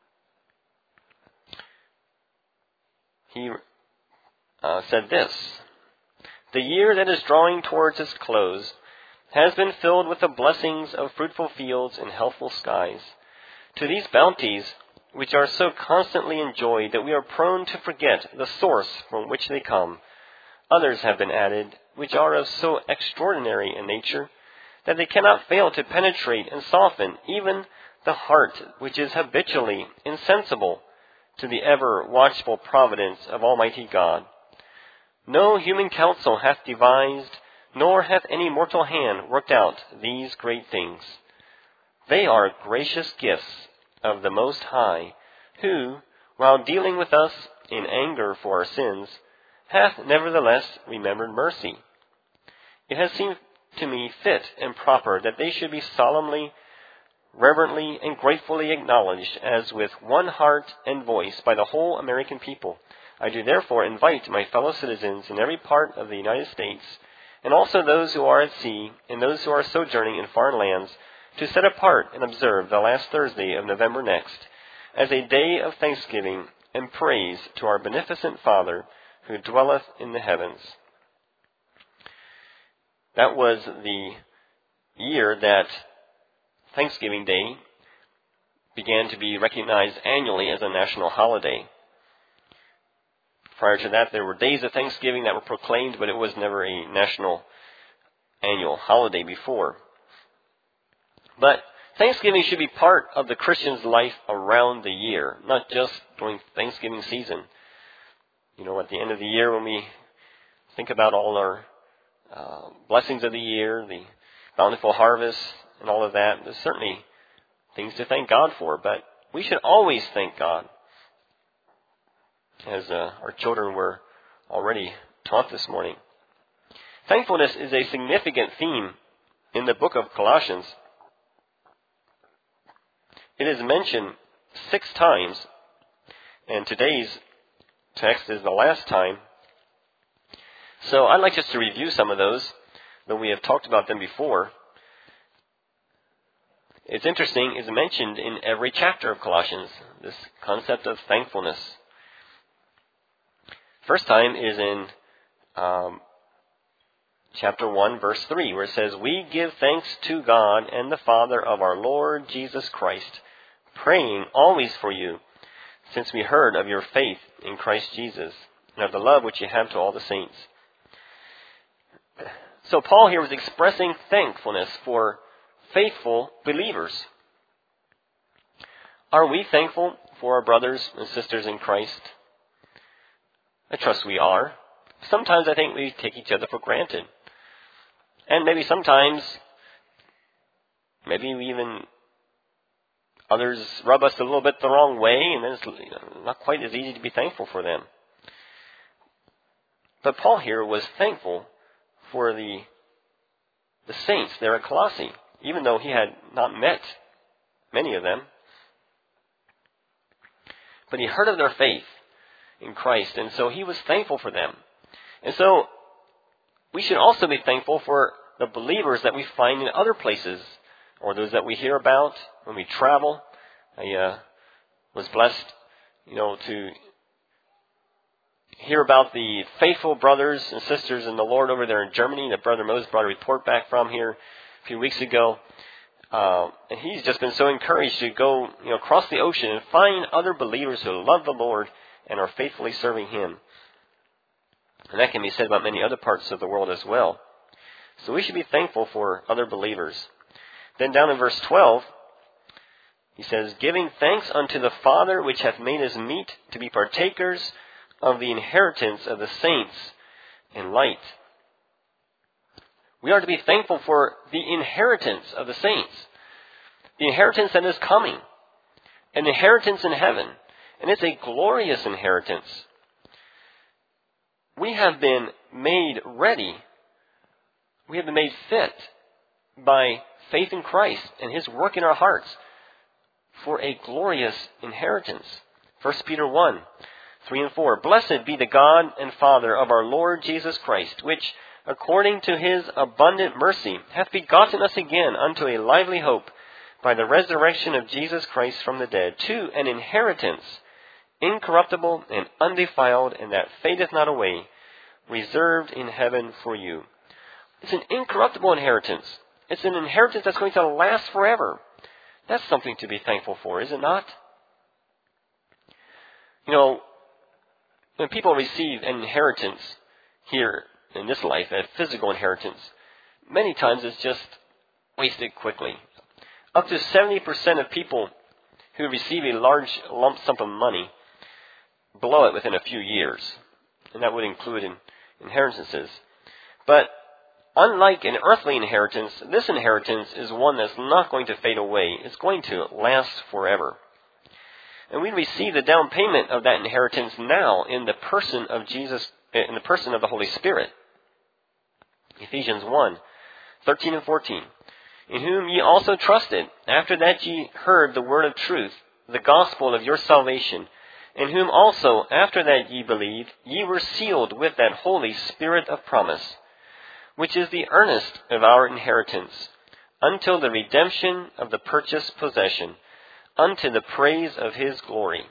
He uh, said this: "The year that is drawing towards its close has been filled with the blessings of fruitful fields and healthful skies. To these bounties, which are so constantly enjoyed that we are prone to forget the source from which they come, others have been added, which are of so extraordinary a nature that they cannot fail to penetrate and soften even the heart which is habitually insensible to the ever-watchful providence of Almighty God. No human counsel hath devised, nor hath any mortal hand worked out these great things. They are gracious gifts of the Most High, who, while dealing with us in anger for our sins, hath nevertheless remembered mercy. It has seemed to me fit and proper that they should be solemnly, reverently, and gratefully acknowledged as with one heart and voice by the whole American people. I do therefore invite my fellow citizens in every part of the United States, and also those who are at sea and those who are sojourning in foreign lands, to set apart and observe the last Thursday of November next as a day of thanksgiving and praise to our beneficent Father who dwelleth in the heavens." That was the year that Thanksgiving Day began to be recognized annually as a national holiday. Prior to that, there were days of Thanksgiving that were proclaimed, but it was never a national annual holiday before. But Thanksgiving should be part of the Christian's life around the year, not just during Thanksgiving season. You know, at the end of the year when we think about all our uh, blessings of the year, the bountiful harvest and all of that, there's certainly things to thank God for, but we should always thank God. As uh, our children were already taught this morning. Thankfulness is a significant theme in the book of Colossians. It is mentioned six times, and today's text is the last time. So I'd like just to review some of those, though we have talked about them before. It's interesting, it's mentioned in every chapter of Colossians, this concept of thankfulness. First time is in um, chapter one, verse three, where it says, "We give thanks to God and the Father of our Lord Jesus Christ, praying always for you, since we heard of your faith in Christ Jesus, and of the love which you have to all the saints." So Paul here was expressing thankfulness for faithful believers. Are we thankful for our brothers and sisters in Christ? I trust we are. Sometimes I think we take each other for granted. And maybe sometimes, maybe we even, others rub us a little bit the wrong way, and then it's you know, not quite as easy to be thankful for them. But Paul here was thankful for the, the saints there at Colossae, even though he had not met many of them. But he heard of their faith in Christ, and so he was thankful for them. And so we should also be thankful for the believers that we find in other places, or those that we hear about when we travel. I uh, was blessed, you know, to hear about the faithful brothers and sisters in the Lord over there in Germany that Brother Moses brought a report back from here a few weeks ago. Uh, and he's just been so encouraged to go, you know, across the ocean and find other believers who love the Lord and are faithfully serving Him. And that can be said about many other parts of the world as well. So we should be thankful for other believers. Then down in verse twelve, he says, "Giving thanks unto the Father which hath made us meet to be partakers of the inheritance of the saints in light." We are to be thankful for the inheritance of the saints. The inheritance that is coming. An inheritance in heaven. And it's a glorious inheritance. We have been made ready. We have been made fit by faith in Christ and His work in our hearts for a glorious inheritance. First Peter one, three and four. "Blessed be the God and Father of our Lord Jesus Christ, which, according to His abundant mercy, hath begotten us again unto a lively hope by the resurrection of Jesus Christ from the dead, to an inheritance incorruptible and undefiled, and that fadeth not away, reserved in heaven for you." It's an incorruptible inheritance. It's an inheritance that's going to last forever. That's something to be thankful for, is it not? You know, when people receive an inheritance here in this life, a physical inheritance, many times it's just wasted quickly. Up to seventy percent of people who receive a large lump sum of money blow it within a few years. And that would include in inheritances. But unlike an earthly inheritance, this inheritance is one that's not going to fade away. It's going to last forever. And we receive the down payment of that inheritance now in the person of Jesus, in the person of the Holy Spirit. Ephesians one, thirteen and fourteen. "In whom ye also trusted, after that ye heard the word of truth, the gospel of your salvation, in whom also, after that ye believed, ye were sealed with that Holy Spirit of promise, which is the earnest of our inheritance, until the redemption of the purchased possession, unto the praise of His glory."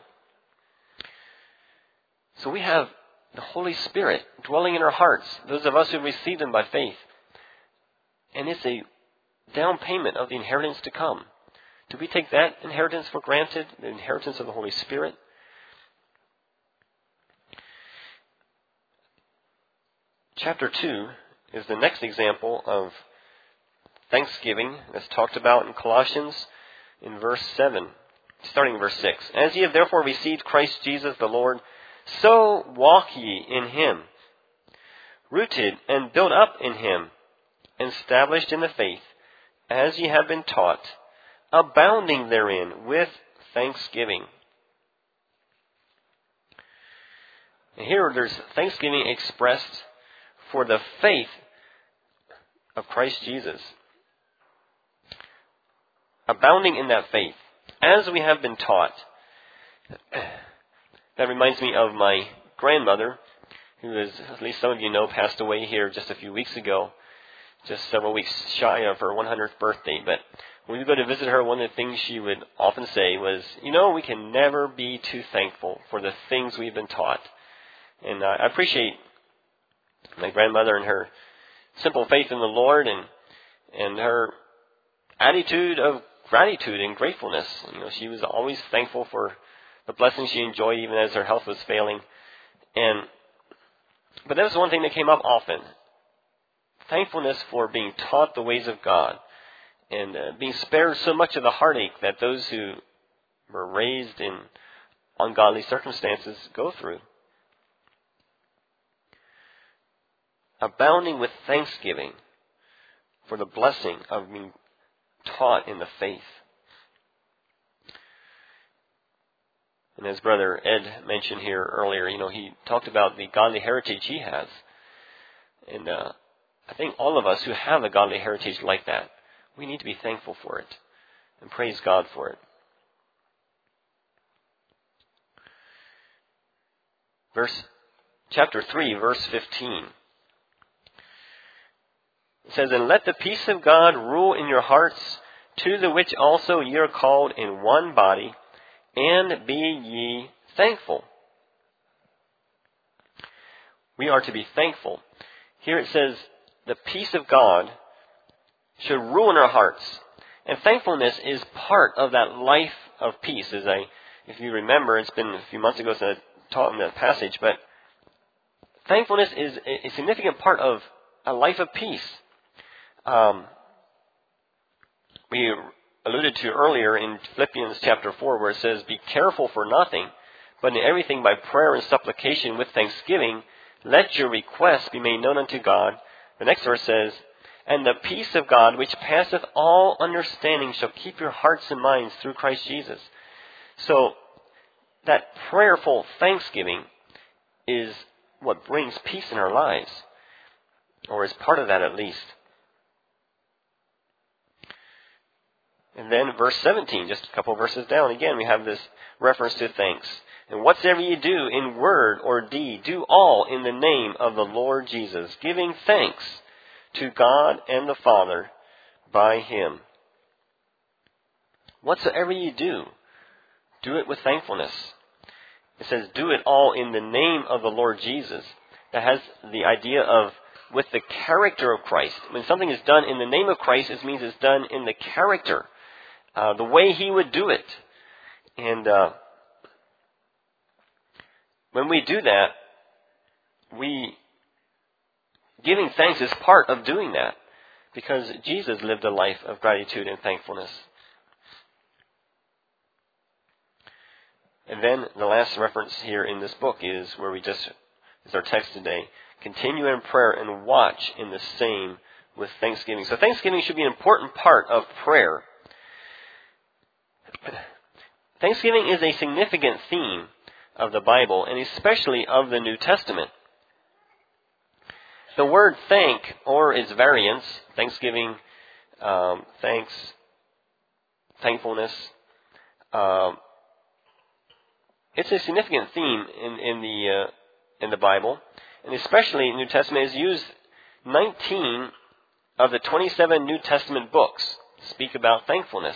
So we have the Holy Spirit dwelling in our hearts, those of us who receive Him by faith. And it's a down payment of the inheritance to come. Do we take that inheritance for granted, the inheritance of the Holy Spirit? Chapter two is the next example of thanksgiving that's talked about in Colossians. in verse seven, starting in verse six. As ye have therefore received Christ Jesus the Lord, so walk ye in him, rooted and built up in him, and established in the faith, as ye have been taught, abounding therein with thanksgiving. And here there's thanksgiving expressed for the faith of Christ Jesus. Abounding in that faith, as we have been taught. That reminds me of my grandmother, who is, at least some of you know, passed away here just a few weeks ago, just several weeks shy of her one hundredth birthday. But when we go to visit her, one of the things she would often say was, you know, we can never be too thankful for the things we've been taught. And uh, I appreciate my grandmother and her simple faith in the Lord and and her attitude of gratitude and gratefulness. You know, she was always thankful for the blessings she enjoyed even as her health was failing. And but that was one thing that came up often. Thankfulness for being taught the ways of God and uh, being spared so much of the heartache that those who were raised in ungodly circumstances go through. Abounding with thanksgiving for the blessing of being taught in the faith. And as Brother Ed mentioned here earlier, you know, he talked about the godly heritage he has. And uh, I think all of us who have a godly heritage like that, we need to be thankful for it and praise God for it. Verse, chapter three, verse fifteen. It says, and let the peace of God rule in your hearts, to the which also ye are called in one body, and be ye thankful. We are to be thankful. Here it says, the peace of God should rule in our hearts. And thankfulness is part of that life of peace. As I, if you remember, it's been a few months ago since I taught in that passage, but thankfulness is a significant part of a life of peace. Um, we alluded to earlier in Philippians chapter four where it says, be careful for nothing, but in everything by prayer and supplication with thanksgiving, let your requests be made known unto God. The next verse says, and the peace of God which passeth all understanding shall keep your hearts and minds through Christ Jesus. So that prayerful thanksgiving is what brings peace in our lives, or is part of that at least. And then verse seventeen, just a couple verses down, again we have this reference to thanks. And whatsoever you do in word or deed, do all in the name of the Lord Jesus, giving thanks to God and the Father by him. Whatsoever you do, do it with thankfulness. It says, do it all in the name of the Lord Jesus. That has the idea of with the character of Christ. When something is done in the name of Christ, it means it's done in the character, uh, the way he would do it. And uh, when we do that, we giving thanks is part of doing that, because Jesus lived a life of gratitude and thankfulness. And then the last reference here in this book is where we just, is our text today. Continue in prayer and watch in the same with thanksgiving. So thanksgiving should be an important part of prayer. Thanksgiving is a significant theme of the Bible, and especially of the New Testament. The word thank, or its variants, thanksgiving, um, thanks, thankfulness, um, it's a significant theme in, in the uh, in the Bible, and especially in the New Testament is used nineteen of the twenty-seven New Testament books speak about thankfulness,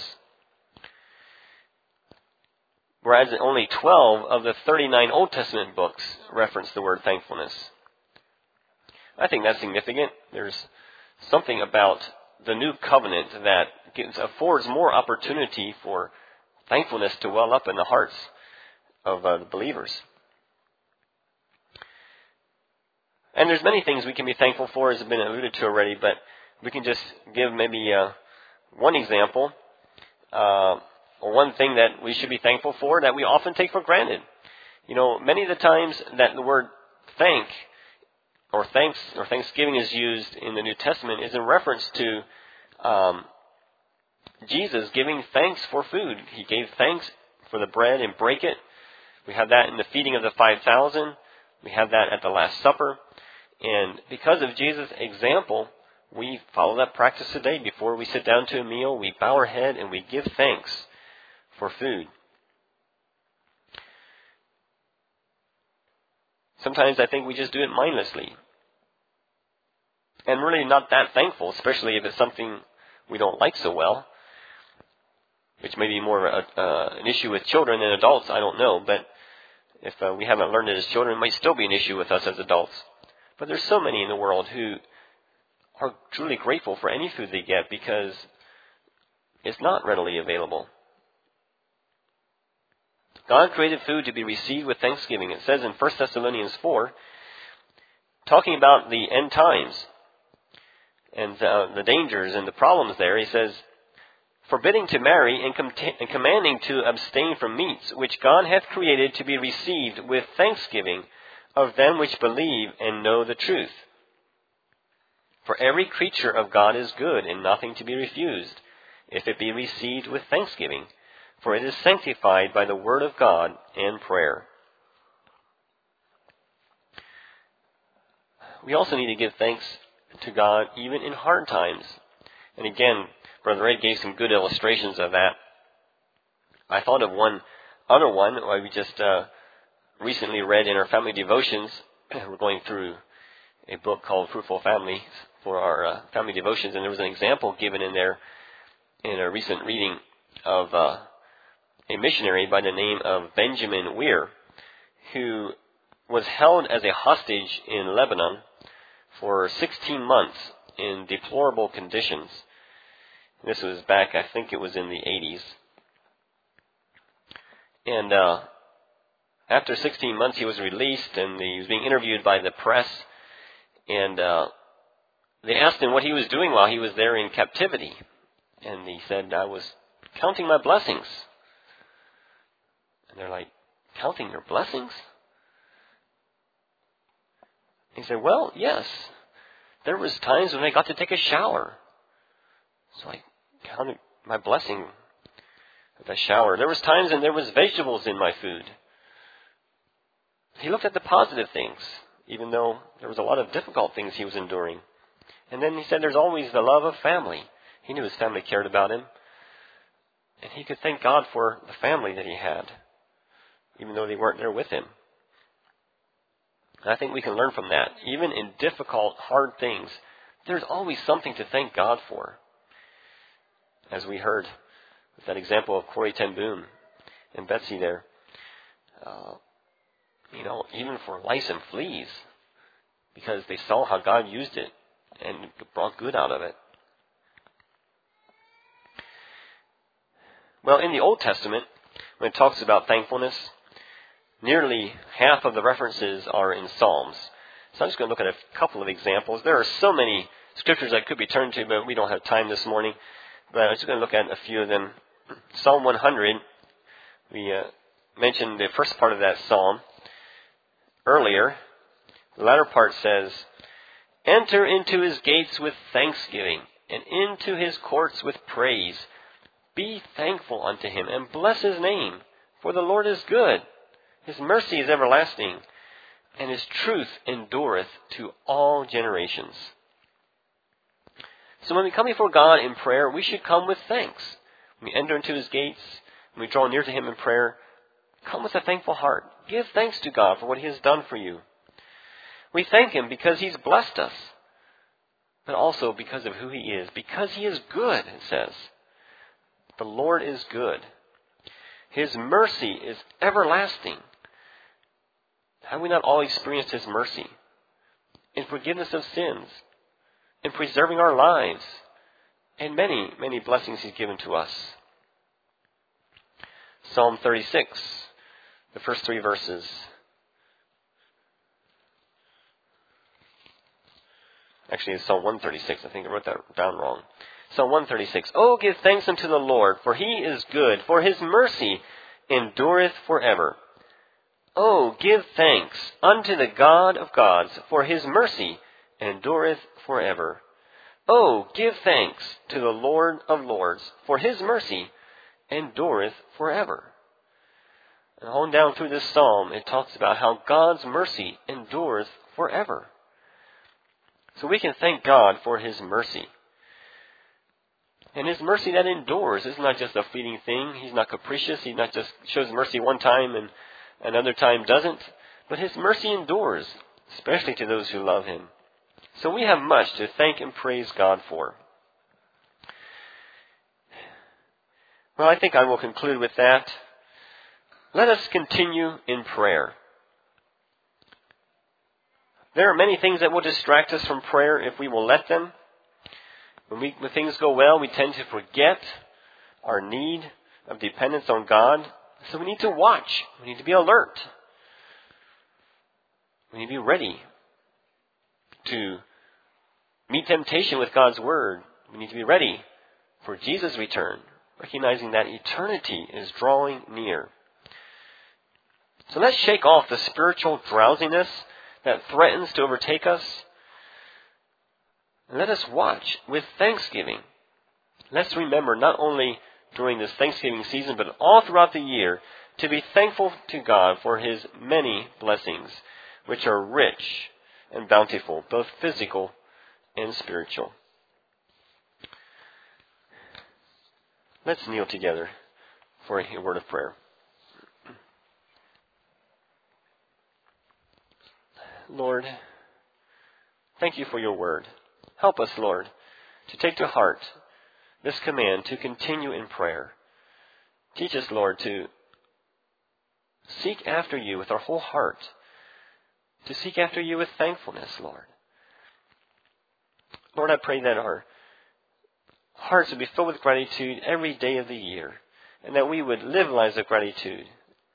whereas only twelve of the thirty-nine Old Testament books reference the word thankfulness. I think that's significant. There's something about the new covenant that gives, affords more opportunity for thankfulness to well up in the hearts of uh, the believers. And there's many things we can be thankful for, as has been alluded to already, but we can just give maybe uh, one example. Uh, or one thing that we should be thankful for that we often take for granted. You know, many of the times that the word thank or thanks or thanksgiving is used in the New Testament is in reference to um, Jesus giving thanks for food. He gave thanks for the bread and break it. We have that in the feeding of the five thousand. We have that at the Last Supper. And because of Jesus' example, we follow that practice today. Before we sit down to a meal, we bow our head and we give thanks for food. Sometimes I think we just do it mindlessly. And really not that thankful, especially if it's something we don't like so well, which may be more of a, uh, an issue with children than adults, I don't know. But if uh, we haven't learned it as children, it might still be an issue with us as adults. But there's so many in the world who are truly grateful for any food they get because it's not readily available. God created food to be received with thanksgiving. It says in First Thessalonians four, talking about the end times and uh, the dangers and the problems there, he says, forbidding to marry and, com- and commanding to abstain from meats, which God hath created to be received with thanksgiving of them which believe and know the truth. For every creature of God is good, and nothing to be refused, if it be received with thanksgiving, for it is sanctified by the word of God and prayer. We also need to give thanks to God even in hard times. And again, Brother Ed gave some good illustrations of that. I thought of one other one we just uh, recently read in our family devotions. We're going through a book called Fruitful Family for our uh, family devotions, and there was an example given in there in a recent reading of uh, a missionary by the name of Benjamin Weir, who was held as a hostage in Lebanon for sixteen months in deplorable conditions. This was back, I think it was in the eighties. And uh, after sixteen months, he was released, and he was being interviewed by the press. And uh, they asked him what he was doing while he was there in captivity. And he said, I was counting my blessings. And they're like, counting your blessings? He said, well, yes. There was times when I got to take a shower. So I counted my blessing of the shower. There was times when there was vegetables in my food. He looked at the positive things, even though there was a lot of difficult things he was enduring. And then he said there's always the love of family. He knew his family cared about him. And he could thank God for the family that he had, even though they weren't there with him. And I think we can learn from that. Even in difficult, hard things, there's always something to thank God for. As we heard with that example of Corrie ten Boom and Betsy there. Uh, you know, even for lice and fleas, because they saw how God used it and brought good out of it. Well, in the Old Testament, when it talks about thankfulness, nearly half of the references are in Psalms. So I'm just going to look at a couple of examples. There are so many scriptures I could be turned to, but we don't have time this morning. But I'm just going to look at a few of them. Psalm one hundred, we uh, mentioned the first part of that psalm earlier. The latter part says, enter into his gates with thanksgiving, and into his courts with praise. Be thankful unto him, and bless his name, for the Lord is good. His mercy is everlasting, and his truth endureth to all generations. So when we come before God in prayer, we should come with thanks. When we enter into his gates, when we draw near to him in prayer, come with a thankful heart. Give thanks to God for what he has done for you. We thank him because he's blessed us, but also because of who he is. Because he is good, it says. The Lord is good. His mercy is everlasting. Have we not all experienced his mercy in forgiveness of sins, in preserving our lives, and many, many blessings he's given to us? Psalm thirty-six, the first three verses. Actually, it's Psalm one thirty-six. I think I wrote that down wrong. Psalm one thirty-six. Oh, give thanks unto the Lord, for he is good, for his mercy endureth forever. Oh, give thanks unto the God of gods, for his mercy endureth forever. Oh, give thanks to the Lord of lords, for his mercy endureth forever. And on down through this psalm, it talks about how God's mercy endureth forever. So we can thank God for his mercy. And his mercy that endures is not just a fleeting thing. He's not capricious. He not just shows mercy one time and another time doesn't. But his mercy endures, especially to those who love him. So we have much to thank and praise God for. Well, I think I will conclude with that. Let us continue in prayer. There are many things that will distract us from prayer if we will let them. When, we, when things go well, we tend to forget our need of dependence on God. So we need to watch. We need to be alert. We need to be ready to meet temptation with God's Word. We need to be ready for Jesus' return, recognizing that eternity is drawing near. So let's shake off the spiritual drowsiness that threatens to overtake us. And let us watch with thanksgiving. Let's remember not only during this Thanksgiving season, but all throughout the year, to be thankful to God for his many blessings, which are rich and bountiful, both physical and spiritual. Let's kneel together for a word of prayer. Lord, thank you for your word. Help us, Lord, to take to heart this command to continue in prayer. Teach us, Lord, to seek after you with our whole heart, to seek after you with thankfulness, Lord. Lord, I pray that our hearts would be filled with gratitude every day of the year, and that we would live lives of gratitude,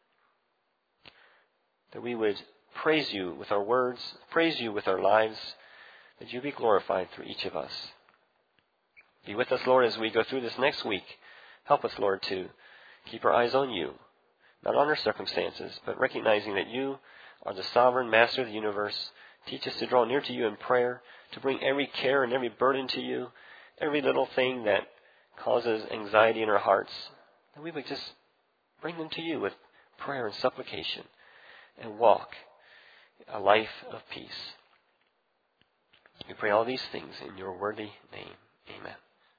that we would praise you with our words, praise you with our lives, that you be glorified through each of us. Be with us, Lord, as we go through this next week. Help us, Lord, to keep our eyes on you, not on our circumstances, but recognizing that you are the sovereign master of the universe. Teach us to draw near to you in prayer, to bring every care and every burden to you, every little thing that causes anxiety in our hearts, that we would just bring them to you with prayer and supplication and walk a life of peace. We pray all these things in your worthy name. Amen.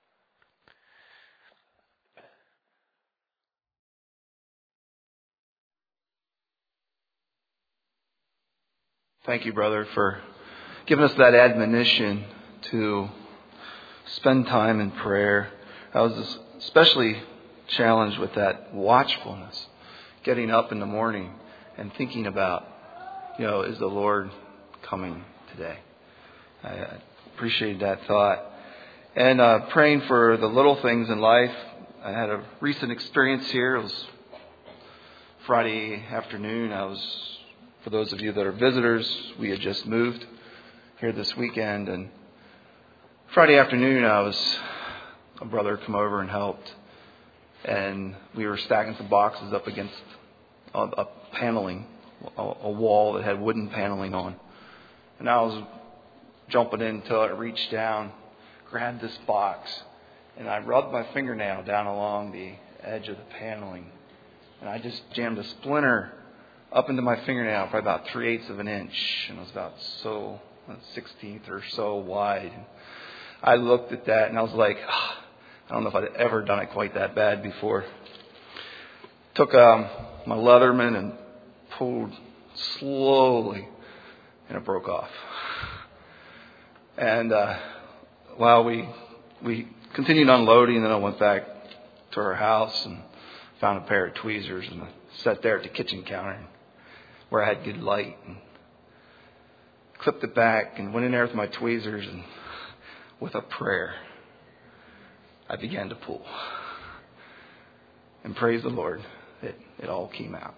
Thank you, brother, for giving us that admonition to spend time in prayer. I was especially challenged with that watchfulness, getting up in the morning and thinking about, you know, is the Lord coming today? I appreciate that thought. And uh, praying for the little things in life. I had a recent experience here. It was Friday afternoon. I was, for those of you that are visitors, we had just moved here this weekend. And Friday afternoon, I was, a brother come over and helped. And we were stacking some boxes up against a, a paneling, a, a wall that had wooden paneling on. And I was jumping in until I reached down, grabbed this box, and I rubbed my fingernail down along the edge of the paneling. And I just jammed a splinter up into my fingernail, probably about three-eighths of an inch. And it was about so, a sixteenth or so wide. And I looked at that and I was like, oh, I don't know if I'd ever done it quite that bad before. Took um, my Leatherman and pulled slowly, and it broke off. And uh, while we we continued unloading, and then I went back to our house and found a pair of tweezers and I sat there at the kitchen counter where I had good light and clipped it back and went in there with my tweezers, and with a prayer I began to pull. And praise the Lord, it, it all came out.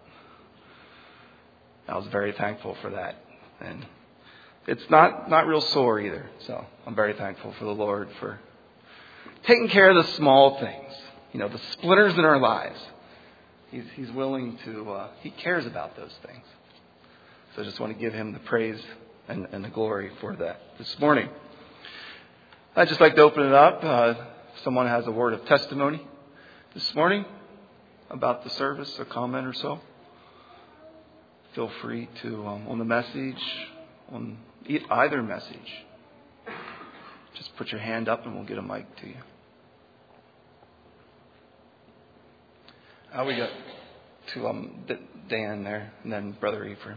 I was very thankful for that. And it's not, not real sore either. So I'm very thankful for the Lord for taking care of the small things, you know, the splinters in our lives. He's, he's willing to, uh, he cares about those things. So I just want to give him the praise and, and the glory for that this morning. I'd just like to open it up. Uh, if someone has a word of testimony this morning about the service, a comment or so, feel free to, um, on the message, on either message, just put your hand up and we'll get a mic to you. Uh, we got to um, Dan there, and then Brother Ephraim.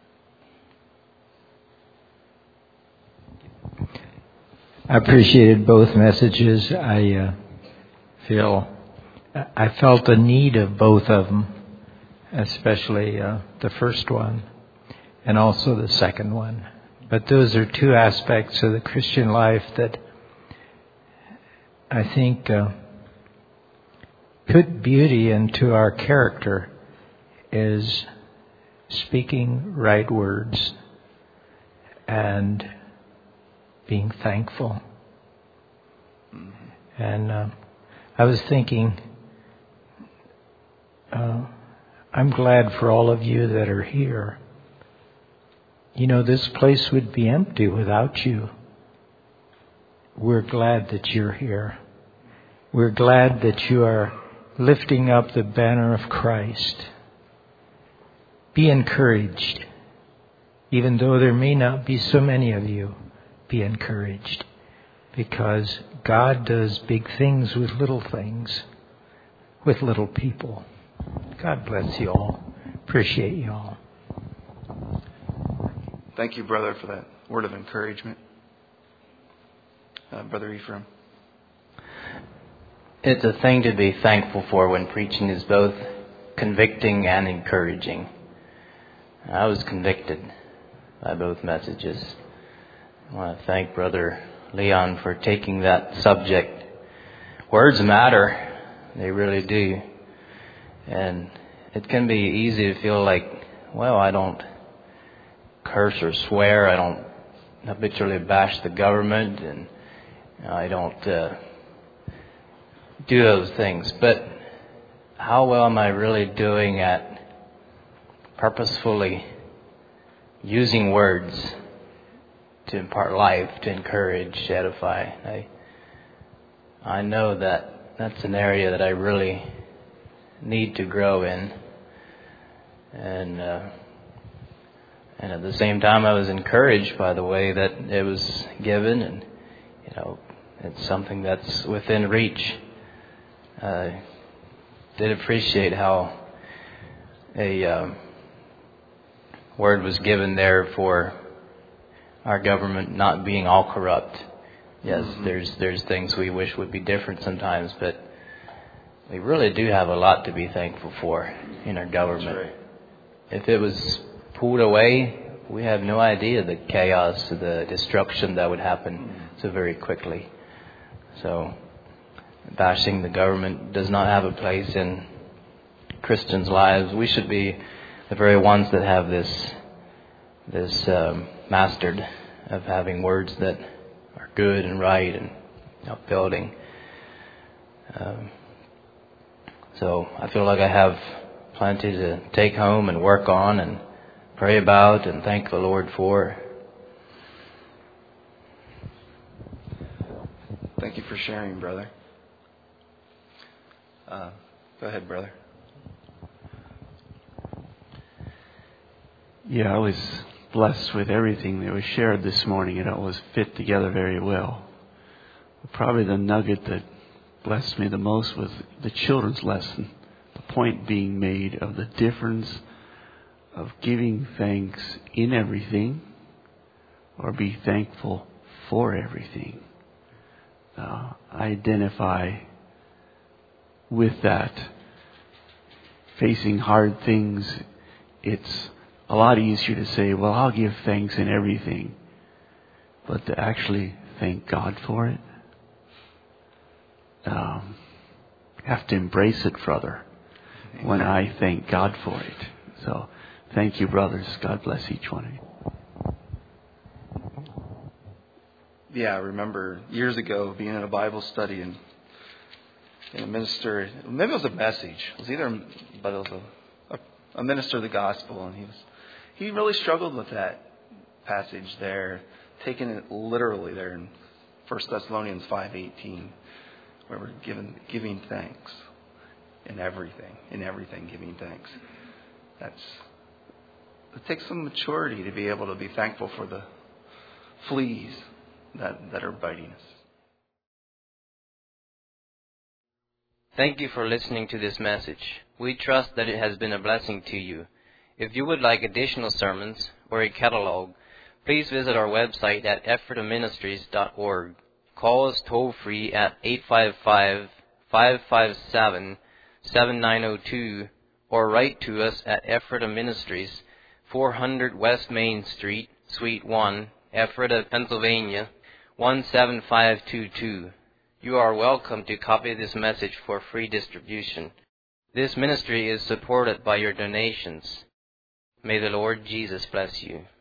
I appreciated both messages. I uh, feel I felt the need of both of them, especially uh, the first one and also the second one. But those are two aspects of the Christian life that I think uh, put beauty into our character, is speaking right words and being thankful. Mm-hmm. And uh, I was thinking, uh, I'm glad for all of you that are here. You know, this place would be empty without you. We're glad that you're here. We're glad that you are lifting up the banner of Christ. Be encouraged. Even though there may not be so many of you, be encouraged. Because God does big things with little things, with little people. God bless you all. Appreciate you all. Thank you, brother, for that word of encouragement. Uh, Brother Ephraim. It's a thing to be thankful for when preaching is both convicting and encouraging. I was convicted by both messages. I want to thank Brother Leon for taking that subject. Words matter. They really do. And it can be easy to feel like, well, I don't curse or swear. I don't habitually bash the government, and I don't uh, do those things. But how well am I really doing at purposefully using words to impart life, to encourage, to edify? I, I know that that's an area that I really need to grow in. And uh, and at the same time, I was encouraged by the way that it was given, and you know, it's something that's within reach. I did appreciate how a um, word was given there for our government not being all corrupt. Yes, mm-hmm. there's there's things we wish would be different sometimes, but we really do have a lot to be thankful for in our government. Right. If it was pulled away, we have no idea the chaos, the destruction that would happen mm-hmm. so very quickly. So bashing the government does not have a place in Christians' lives. We should be the very ones that have this this um, mastered of having words that are good and right and upbuilding. Um, so I feel like I have plenty to take home and work on and pray about and thank the Lord for. Thank you for sharing, brother. Uh, go ahead, brother. Yeah, I was blessed with everything that was shared this morning. It all was fit together very well. Probably the nugget that blessed me the most was the children's lesson. The point being made of the difference of giving thanks in everything or be thankful for everything. Uh, I identify with that. Facing hard things, it's a lot easier to say, well, I'll give thanks in everything. But to actually thank God for it, um, have to embrace it, brother, when I thank God for it. So thank you, brothers. God bless each one of you. Yeah, I remember years ago being in a Bible study and in a minister. Maybe it was a message. It was either, but it was a, a, a minister of the gospel, and he was he really struggled with that passage there, taking it literally there in First Thessalonians five eighteen, where we're given giving thanks in everything, in everything giving thanks. That's it takes some maturity to be able to be thankful for the fleas that, that are biting us. Thank you for listening to this message. We trust that it has been a blessing to you. If you would like additional sermons or a catalog, please visit our website at ephrata ministries dot org. Call us toll free at eight five five, five five seven, seven nine zero two or write to us at Ephrata Ministries, four hundred West Main Street, Suite one, Ephrata, Pennsylvania, one seven five two two. You are welcome to copy this message for free distribution. This ministry is supported by your donations. May the Lord Jesus bless you.